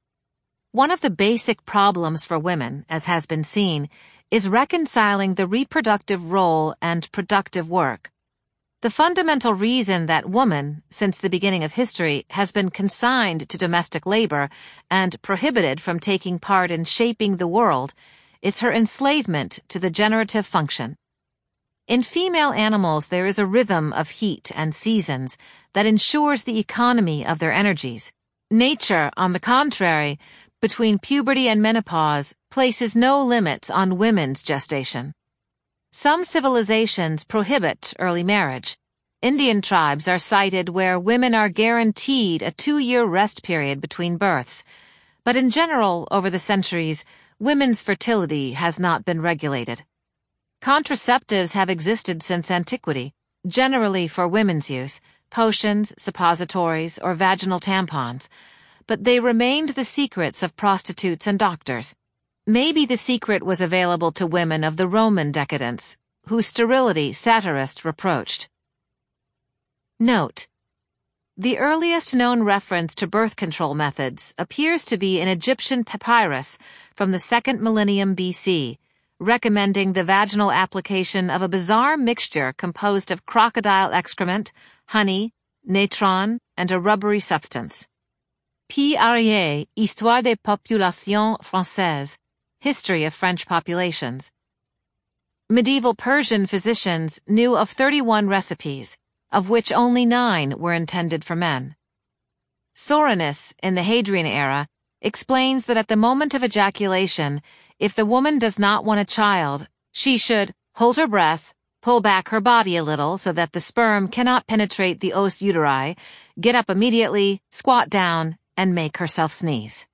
One of the basic problems for women, as has been seen, is reconciling the reproductive role and productive work. The fundamental reason that woman, since the beginning of history, has been consigned to domestic labor and prohibited from taking part in shaping the world is her enslavement to the generative function. In female animals, there is a rhythm of heat and seasons that ensures the economy of their energies. Nature, on the contrary, between puberty and menopause, places no limits on women's gestation. Some civilizations prohibit early marriage. Indian tribes are cited where women are guaranteed a two-year rest period between births. But in general, over the centuries, women's fertility has not been regulated. Contraceptives have existed since antiquity, generally for women's use, potions, suppositories, or vaginal tampons, but they remained the secrets of prostitutes and doctors. Maybe the secret was available to women of the Roman decadence, whose sterility satirists reproached. Note: The earliest known reference to birth control methods appears to be an Egyptian papyrus from the second millennium B C, recommending the vaginal application of a bizarre mixture composed of crocodile excrement, honey, natron, and a rubbery substance. P. Arrier, Histoire des populations françaises, History of French Populations. Medieval Persian physicians knew of thirty-one recipes, of which only nine were intended for men. Soranus, in the Hadrian era, explains that at the moment of ejaculation, if the woman does not want a child, she should hold her breath, pull back her body a little so that the sperm cannot penetrate the os uteri, get up immediately, squat down, and make herself sneeze.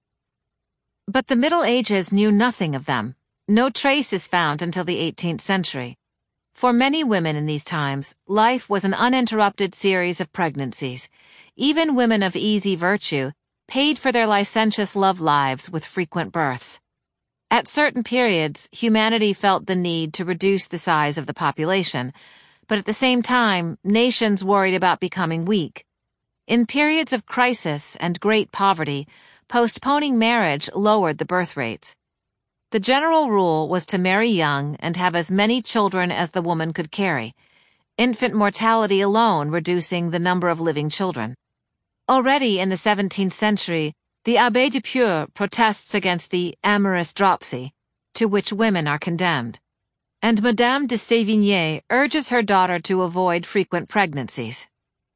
But the Middle Ages knew nothing of them. No trace is found until the eighteenth century. For many women in these times, life was an uninterrupted series of pregnancies. Even women of easy virtue paid for their licentious love lives with frequent births. At certain periods, humanity felt the need to reduce the size of the population, but at the same time, nations worried about becoming weak. In periods of crisis and great poverty, postponing marriage lowered the birth rates. The general rule was to marry young and have as many children as the woman could carry, infant mortality alone reducing the number of living children. Already in the seventeenth century, the Abbé de Pure protests against the amorous dropsy, to which women are condemned, and Madame de Sévigné urges her daughter to avoid frequent pregnancies.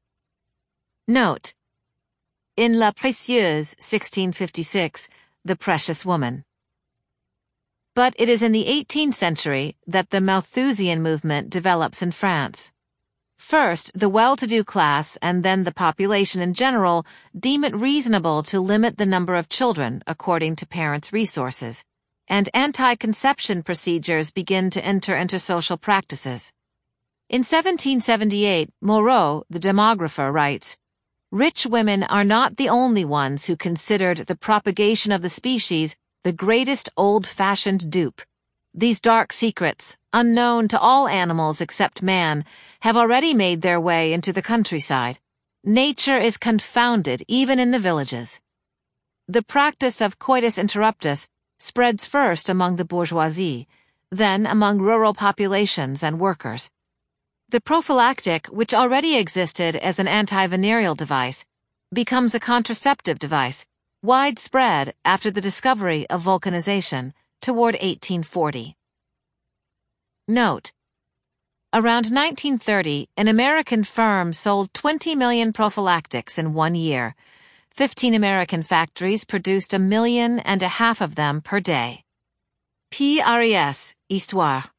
Note: in La Précieuse, sixteen fifty-six, The Precious Woman. But it is in the eighteenth century that the Malthusian movement develops in France. First, the well-to-do class and then the population in general deem it reasonable to limit the number of children according to parents' resources, and anti-conception procedures begin to enter into social practices. In seventeen seventy-eight, Moreau, the demographer, writes, "Rich women are not the only ones who considered the propagation of the species the greatest old-fashioned dupe. These dark secrets, unknown to all animals except man, have already made their way into the countryside. Nature is confounded even in the villages." The practice of coitus interruptus spreads first among the bourgeoisie, then among rural populations and workers. The prophylactic, which already existed as an anti-venereal device, becomes a contraceptive device, widespread after the discovery of vulcanization toward eighteen forty. Note: around nineteen thirty, an American firm sold twenty million prophylactics in one year. Fifteen American factories produced a million and a half of them per day. P. Ariès, Histoire.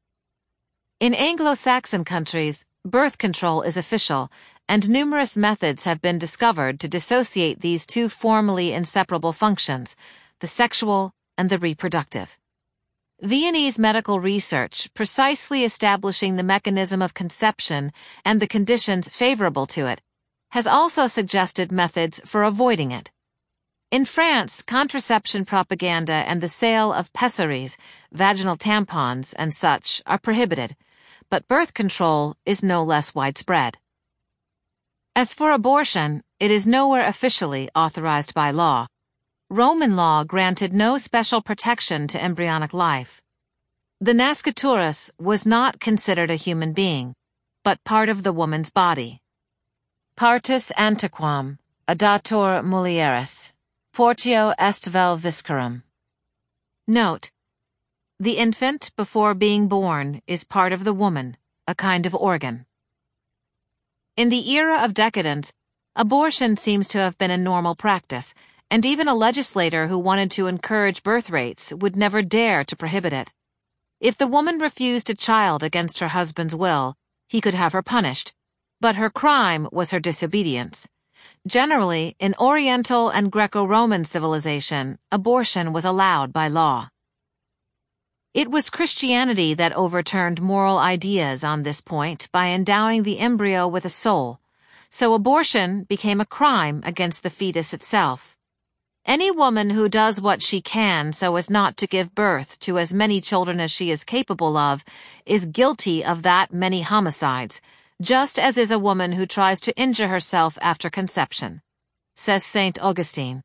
In Anglo-Saxon countries, birth control is official, and numerous methods have been discovered to dissociate these two formally inseparable functions, the sexual and the reproductive. Viennese medical research, precisely establishing the mechanism of conception and the conditions favorable to it, has also suggested methods for avoiding it. In France, contraception propaganda and the sale of pessaries, vaginal tampons, and such are prohibited, but birth control is no less widespread. As for abortion, it is nowhere officially authorized by law. Roman law granted no special protection to embryonic life. The nasciturus was not considered a human being, but part of the woman's body. Partus antiquam, adatur mulieris, portio est vel viscerum. Note: the infant, before being born, is part of the woman, a kind of organ. In the era of decadence, abortion seems to have been a normal practice, and even a legislator who wanted to encourage birth rates would never dare to prohibit it. If the woman refused a child against her husband's will, he could have her punished, but her crime was her disobedience. Generally, in Oriental and Greco-Roman civilization, abortion was allowed by law. It was Christianity that overturned moral ideas on this point by endowing the embryo with a soul, so abortion became a crime against the fetus itself. Any woman who does what she can so as not to give birth to as many children as she is capable of is guilty of that many homicides, just as is a woman who tries to injure herself after conception, says Saint Augustine.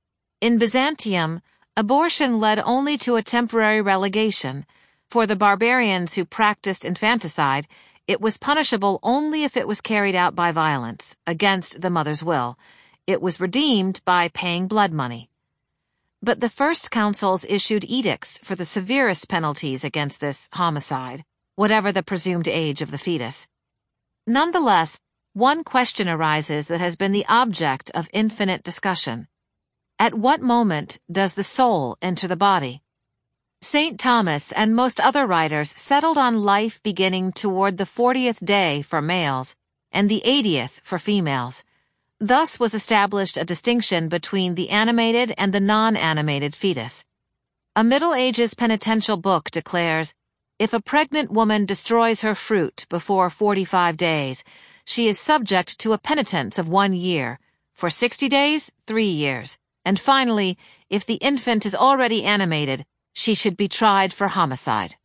In Byzantium, abortion led only to a temporary relegation. For the barbarians who practiced infanticide, it was punishable only if it was carried out by violence, against the mother's will. It was redeemed by paying blood money. But the first councils issued edicts for the severest penalties against this homicide, whatever the presumed age of the fetus. Nonetheless, one question arises that has been the object of infinite discussion. At what moment does the soul enter the body? Saint Thomas and most other writers settled on life beginning toward the fortieth day for males and the eightieth for females. Thus was established a distinction between the animated and the non-animated fetus. A Middle Ages penitential book declares, if a pregnant woman destroys her fruit before forty-five days, she is subject to a penitence of one year, for sixty days, three years, and finally, if the infant is already animated, she should be tried for homicide.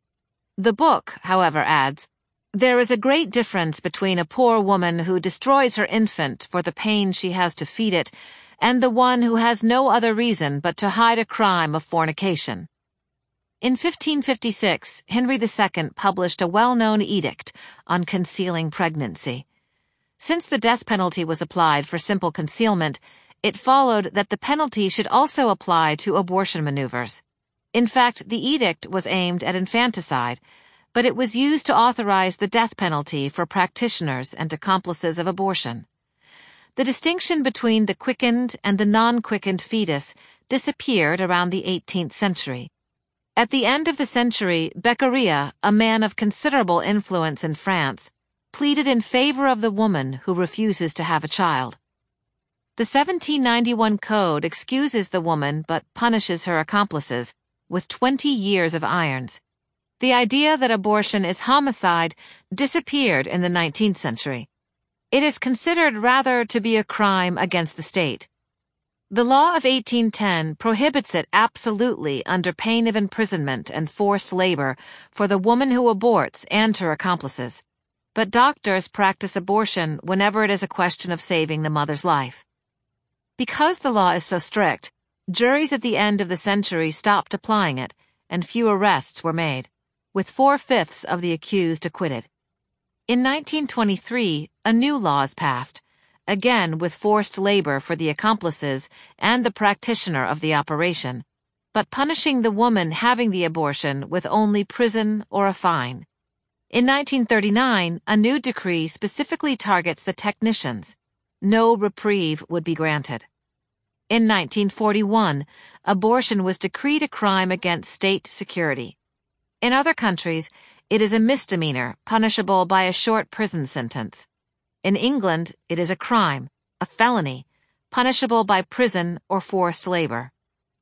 The book, however, adds, there is a great difference between a poor woman who destroys her infant for the pain she has to feed it and the one who has no other reason but to hide a crime of fornication. In fifteen fifty-six, Henry the Second published a well-known edict on concealing pregnancy. Since the death penalty was applied for simple concealment, it followed that the penalty should also apply to abortion maneuvers. In fact, the edict was aimed at infanticide, but it was used to authorize the death penalty for practitioners and accomplices of abortion. The distinction between the quickened and the non-quickened fetus disappeared around the eighteenth century. At the end of the century, Beccaria, a man of considerable influence in France, pleaded in favor of the woman who refuses to have a child. The seventeen ninety-one Code excuses the woman but punishes her accomplices with twenty years of irons. The idea that abortion is homicide disappeared in the nineteenth century. It is considered rather to be a crime against the state. The law of eighteen ten prohibits it absolutely under pain of imprisonment and forced labor for the woman who aborts and her accomplices. But doctors practice abortion whenever it is a question of saving the mother's life. Because the law is so strict, juries at the end of the century stopped applying it, and few arrests were made, with four-fifths of the accused acquitted. In nineteen twenty-three, a new law is passed, again with forced labor for the accomplices and the practitioner of the operation, but punishing the woman having the abortion with only prison or a fine. In nineteen thirty-nine, a new decree specifically targets the technicians. No reprieve would be granted. In nineteen forty-one, abortion was decreed a crime against state security. In other countries, it is a misdemeanor punishable by a short prison sentence. In England, it is a crime, a felony, punishable by prison or forced labor.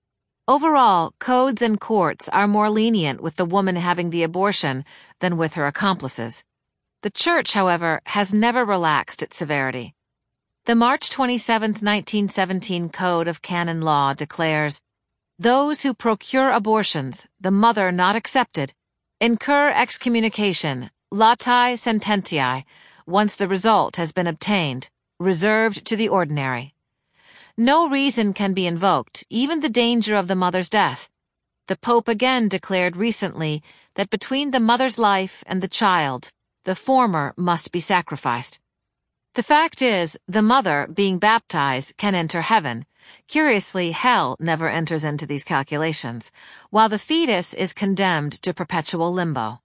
Overall, codes and courts are more lenient with the woman having the abortion than with her accomplices. The Church, however, has never relaxed its severity. The March twenty-seventh, nineteen seventeen Code of Canon Law declares, those who procure abortions, the mother not accepted, incur excommunication, latae sententiae, once the result has been obtained, reserved to the ordinary. No reason can be invoked, even the danger of the mother's death. The Pope again declared recently that between the mother's life and the child, the former must be sacrificed. The fact is, the mother, being baptized, can enter heaven. Curiously, hell never enters into these calculations, while the fetus is condemned to perpetual limbo.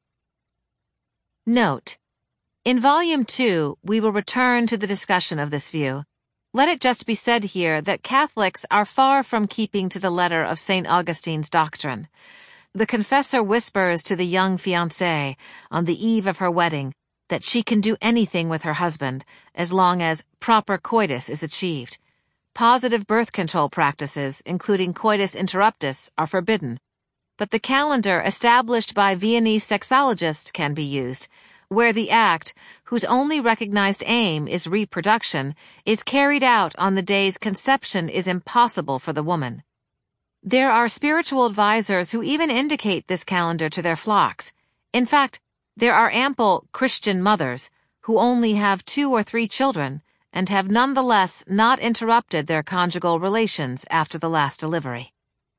Note: in Volume two, we will return to the discussion of this view. Let it just be said here that Catholics are far from keeping to the letter of Saint Augustine's doctrine. The confessor whispers to the young fiancée on the eve of her wedding that she can do anything with her husband as long as proper coitus is achieved. Positive birth control practices, including coitus interruptus, are forbidden. But the calendar established by Viennese sexologists can be used, where the act, whose only recognized aim is reproduction, is carried out on the days conception is impossible for the woman. There are spiritual advisors who even indicate this calendar to their flocks. In fact, there are ample Christian mothers who only have two or three children and have nonetheless not interrupted their conjugal relations after the last delivery.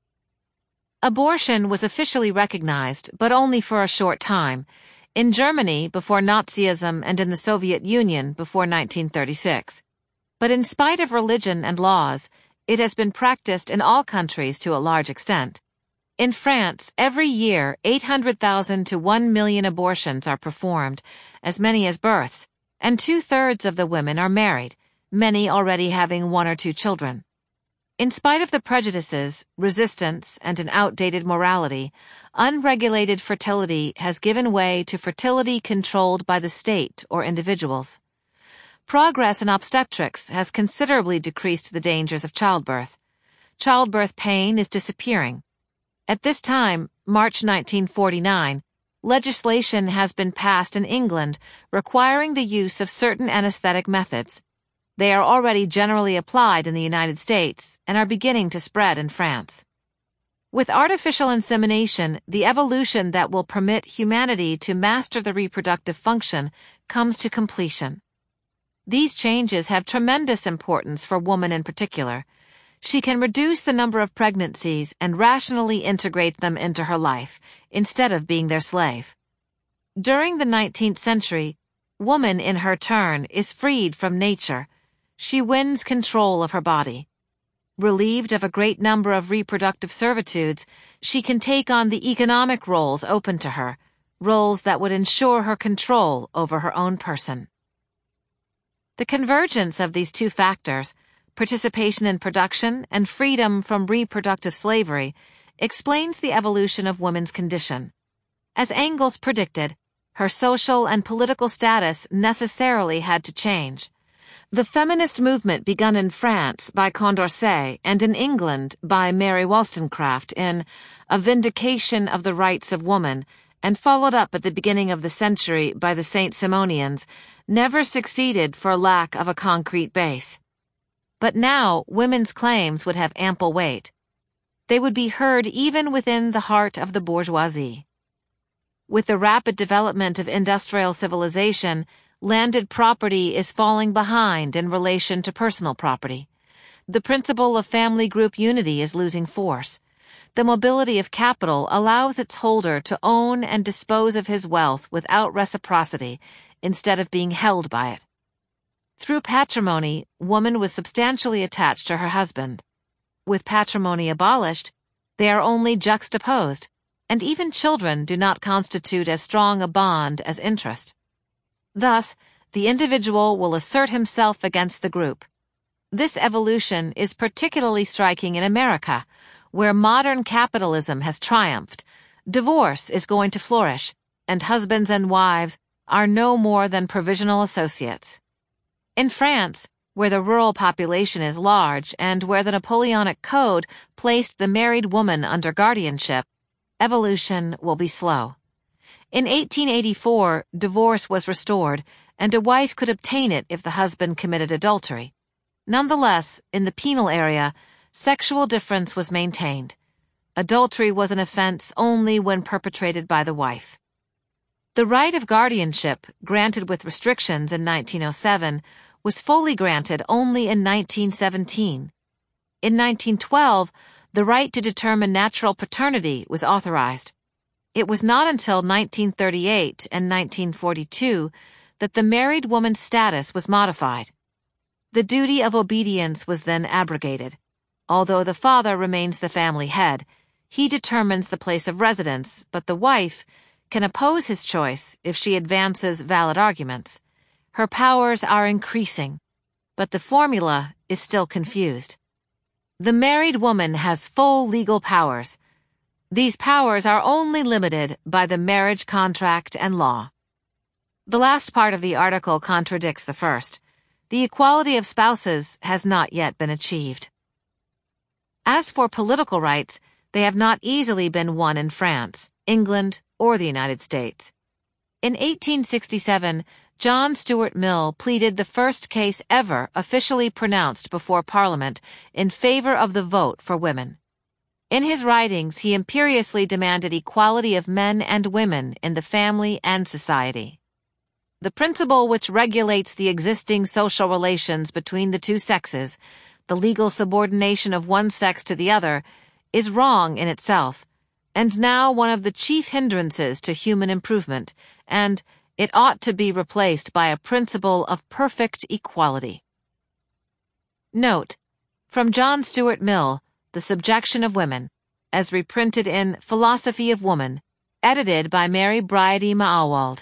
Abortion was officially recognized, but only for a short time, in Germany before Nazism and in the Soviet Union before nineteen thirty-six. But in spite of religion and laws, it has been practiced in all countries to a large extent. In France, every year eight hundred thousand to one million abortions are performed, as many as births, and two-thirds of the women are married, many already having one or two children. In spite of the prejudices, resistance, and an outdated morality, unregulated fertility has given way to fertility controlled by the state or individuals. Progress in obstetrics has considerably decreased the dangers of childbirth. Childbirth pain is disappearing. At this time, March nineteen forty-nine, legislation has been passed in England requiring the use of certain anesthetic methods. They are already generally applied in the United States and are beginning to spread in France. With artificial insemination, the evolution that will permit humanity to master the reproductive function comes to completion. These changes have tremendous importance for woman in particular. She can reduce the number of pregnancies and rationally integrate them into her life, instead of being their slave. During the nineteenth century, woman in her turn is freed from nature. She wins control of her body. Relieved of a great number of reproductive servitudes, she can take on the economic roles open to her, roles that would ensure her control over her own person. The convergence of these two factors, participation in production and freedom from reproductive slavery, explains the evolution of women's condition. As Engels predicted, her social and political status necessarily had to change. The feminist movement begun in France by Condorcet and in England by Mary Wollstonecraft in A Vindication of the Rights of Woman, and followed up at the beginning of the century by the Saint-Simonians, never succeeded for lack of a concrete base. But now women's claims would have ample weight. They would be heard even within the heart of the bourgeoisie. With the rapid development of industrial civilization, landed property is falling behind in relation to personal property. The principle of family group unity is losing force. The mobility of capital allows its holder to own and dispose of his wealth without reciprocity, instead of being held by it. Through patrimony, woman was substantially attached to her husband. With patrimony abolished, they are only juxtaposed, and even children do not constitute as strong a bond as interest. Thus, the individual will assert himself against the group. This evolution is particularly striking in America, where modern capitalism has triumphed. Divorce is going to flourish, and husbands and wives are no more than provisional associates. In France, where the rural population is large and where the Napoleonic Code placed the married woman under guardianship, evolution will be slow. In eighteen eighty-four, divorce was restored, and a wife could obtain it if the husband committed adultery. Nonetheless, in the penal area, sexual difference was maintained. Adultery was an offense only when perpetrated by the wife. The right of guardianship, granted with restrictions in nineteen oh seven, was fully granted only in nineteen seventeen. In nineteen twelve, the right to determine natural paternity was authorized. It was not until nineteen thirty-eight and nineteen forty-two that the married woman's status was modified. The duty of obedience was then abrogated. Although the father remains the family head, he determines the place of residence, but the wife can oppose his choice if she advances valid arguments. Her powers are increasing, but the formula is still confused. The married woman has full legal powers. These powers are only limited by the marriage contract and law. The last part of the article contradicts the first. The equality of spouses has not yet been achieved. As for political rights, they have not easily been won in France, England, or the United States. In eighteen sixty-seven, John Stuart Mill pleaded the first case ever officially pronounced before Parliament in favor of the vote for women. In his writings, he imperiously demanded equality of men and women in the family and society. the principle which regulates the existing social relations between the two sexes, the legal subordination of one sex to the other, is wrong in itself, and now one of the chief hindrances to human improvement, and it ought to be replaced by a principle of perfect equality. Note: from John Stuart Mill, The Subjection of Women, as reprinted in Philosophy of Woman, edited by Mary Bridey Maalwald.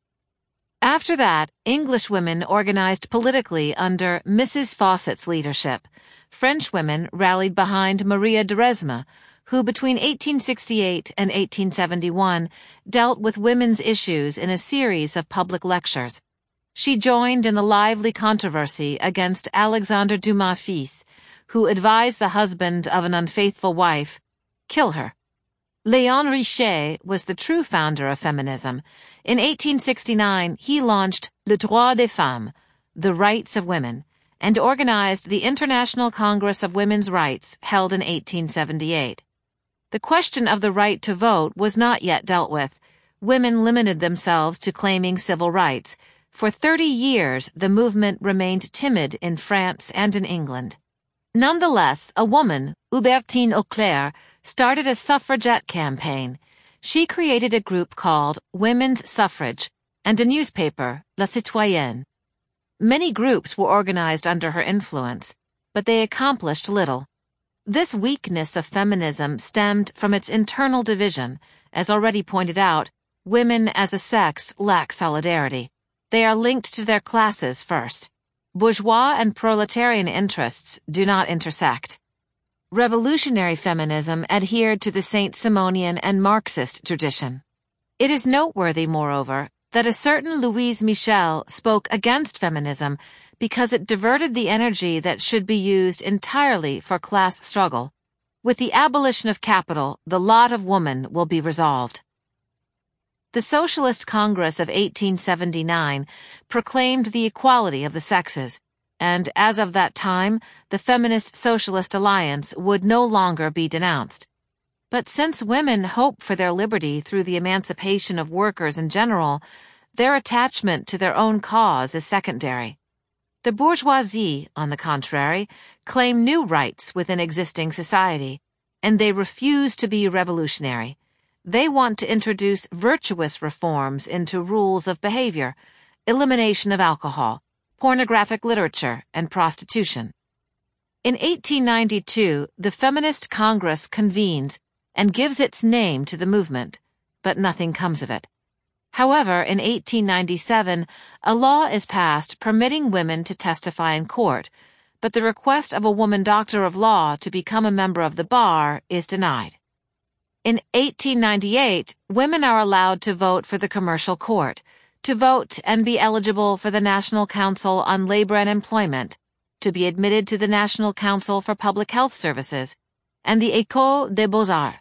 After that, English women organized politically under Missus Fawcett's leadership. French women rallied behind Maria Duresme, who between eighteen sixty-eight and eighteen seventy-one dealt with women's issues in a series of public lectures. She joined in the lively controversy against Alexandre Dumas fils, who advised the husband of an unfaithful wife, kill her. Léon Richer was the true founder of feminism. In eighteen sixty-nine, he launched Le Droit des Femmes, the Rights of Women, and organized the International Congress of Women's Rights held in eighteen seventy-eight. The question of the right to vote was not yet dealt with. Women limited themselves to claiming civil rights. For thirty years, the movement remained timid in France and in England. Nonetheless, a woman, Hubertine Auclair, started a suffragette campaign. She created a group called Women's Suffrage and a newspaper, La Citoyenne. Many groups were organized under her influence, but they accomplished little. This weakness of feminism stemmed from its internal division. As already pointed out, women as a sex lack solidarity. They are linked to their classes first. Bourgeois and proletarian interests do not intersect. Revolutionary feminism adhered to the Saint-Simonian and Marxist tradition. It is noteworthy, moreover, that a certain Louise Michel spoke against feminism because it diverted the energy that should be used entirely for class struggle. With the abolition of capital, the lot of woman will be resolved. The Socialist Congress of eighteen seventy-nine proclaimed the equality of the sexes, and as of that time, the Feminist Socialist Alliance would no longer be denounced. But since women hope for their liberty through the emancipation of workers in general, their attachment to their own cause is secondary. The bourgeoisie, on the contrary, claim new rights within existing society, and they refuse to be revolutionary. They want to introduce virtuous reforms into rules of behavior, elimination of alcohol, pornographic literature, and prostitution. In eighteen ninety-two, the Feminist Congress convenes and gives its name to the movement, but nothing comes of it. However, in eighteen ninety-seven, a law is passed permitting women to testify in court, but the request of a woman doctor of law to become a member of the bar is denied. In eighteen ninety-eight, women are allowed to vote for the commercial court, to vote and be eligible for the National Council on Labor and Employment, to be admitted to the National Council for Public Health Services, and the École des Beaux-Arts.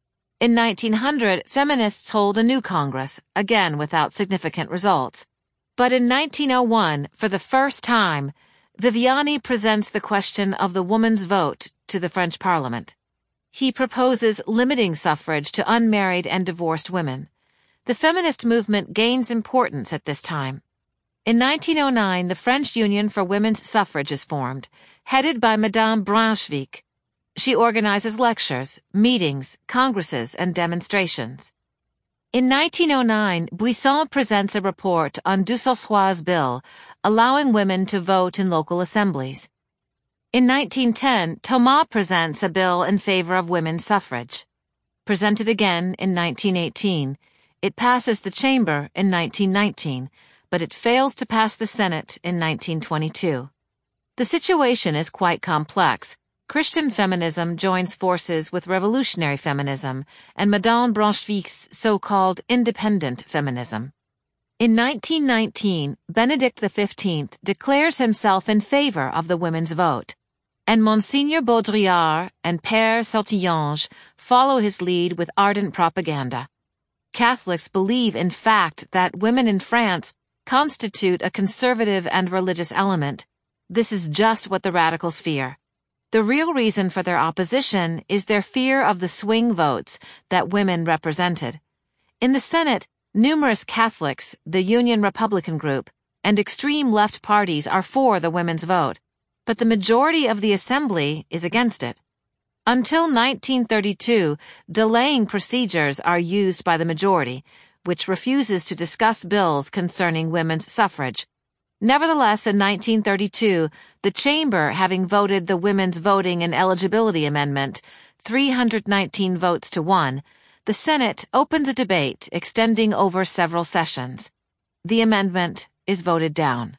In nineteen hundred, feminists hold a new Congress, again without significant results. But in nineteen oh one, for the first time, Viviani presents the question of the woman's vote to the French Parliament. He proposes limiting suffrage to unmarried and divorced women. The feminist movement gains importance at this time. In nineteen oh nine, the French Union for Women's Suffrage is formed, headed by Madame Brunswick. She organizes lectures, meetings, congresses, and demonstrations. In nineteen oh nine, Buisson presents a report on Dussel-Soy's bill, allowing women to vote in local assemblies. In nineteen ten, Thomas presents a bill in favor of women's suffrage. Presented again in nineteen eighteen, it passes the chamber in nineteen nineteen, but it fails to pass the Senate in nineteen twenty-two. The situation is quite complex. Christian feminism joins forces with revolutionary feminism and Madame Brunswick's so-called independent feminism. In nineteen nineteen, Benedict the fifteenth declares himself in favor of the women's vote, and Monseigneur Baudrillard and Père Sautillange follow his lead with ardent propaganda. Catholics believe, in fact, that women in France constitute a conservative and religious element. This is just what the radicals fear. The real reason for their opposition is their fear of the swing votes that women represented. In the Senate, Numerous Catholics, the Union Republican group, and extreme left parties are for the women's vote, but the majority of the Assembly is against it. Until nineteen thirty-two, delaying procedures are used by the majority, which refuses to discuss bills concerning women's suffrage. Nevertheless, in nineteen thirty-two, the Chamber, having voted the Women's Voting and Eligibility Amendment, three hundred nineteen votes to one, the Senate opens a debate extending over several sessions. The amendment is voted down.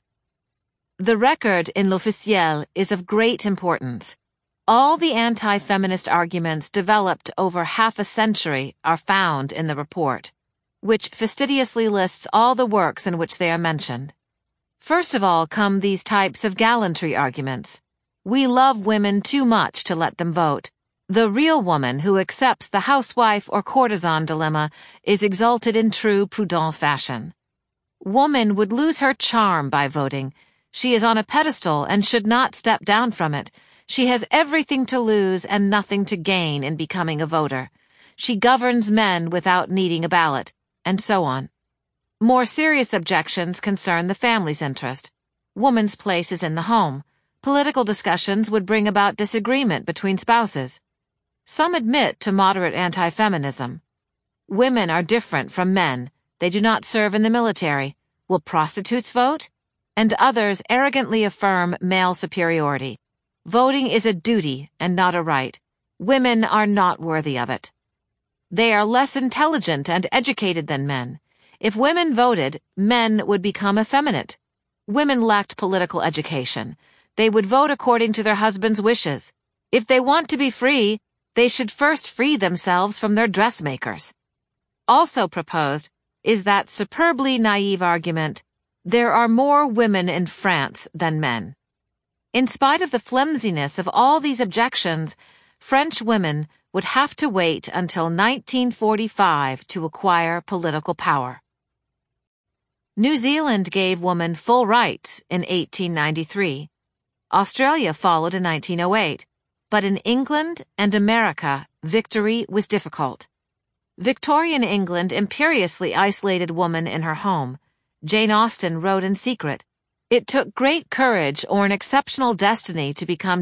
The record in L'Officiel is of great importance. All the anti-feminist arguments developed over half a century are found in the report, which fastidiously lists all the works in which they are mentioned. First of all come these types of gallantry arguments. We love women too much to let them vote. The real woman who accepts the housewife or courtesan dilemma is exalted in true Proudhon fashion. Woman would lose her charm by voting. She is on a pedestal and should not step down from it. She has everything to lose and nothing to gain in becoming a voter. She governs men without needing a ballot, and so on. More serious objections concern the family's interest. Woman's place is in the home. Political discussions would bring about disagreement between spouses. Some admit to moderate anti-feminism. Women are different from men. They do not serve in the military. Will prostitutes vote? And others arrogantly affirm male superiority. Voting is a duty and not a right. Women are not worthy of it. They are less intelligent and educated than men. If women voted, men would become effeminate. Women lacked political education. They would vote according to their husband's wishes. If they want to be free, they should first free themselves from their dressmakers. Also proposed is that superbly naive argument, there are more women in France than men. In spite of the flimsiness of all these objections, French women would have to wait until nineteen forty-five to acquire political power. New Zealand gave women full rights in eighteen ninety-three. Australia followed in nineteen oh eight. But in England and America, victory was difficult. Victorian England imperiously isolated woman in her home. Jane Austen wrote in secret, "It took great courage or an exceptional destiny to become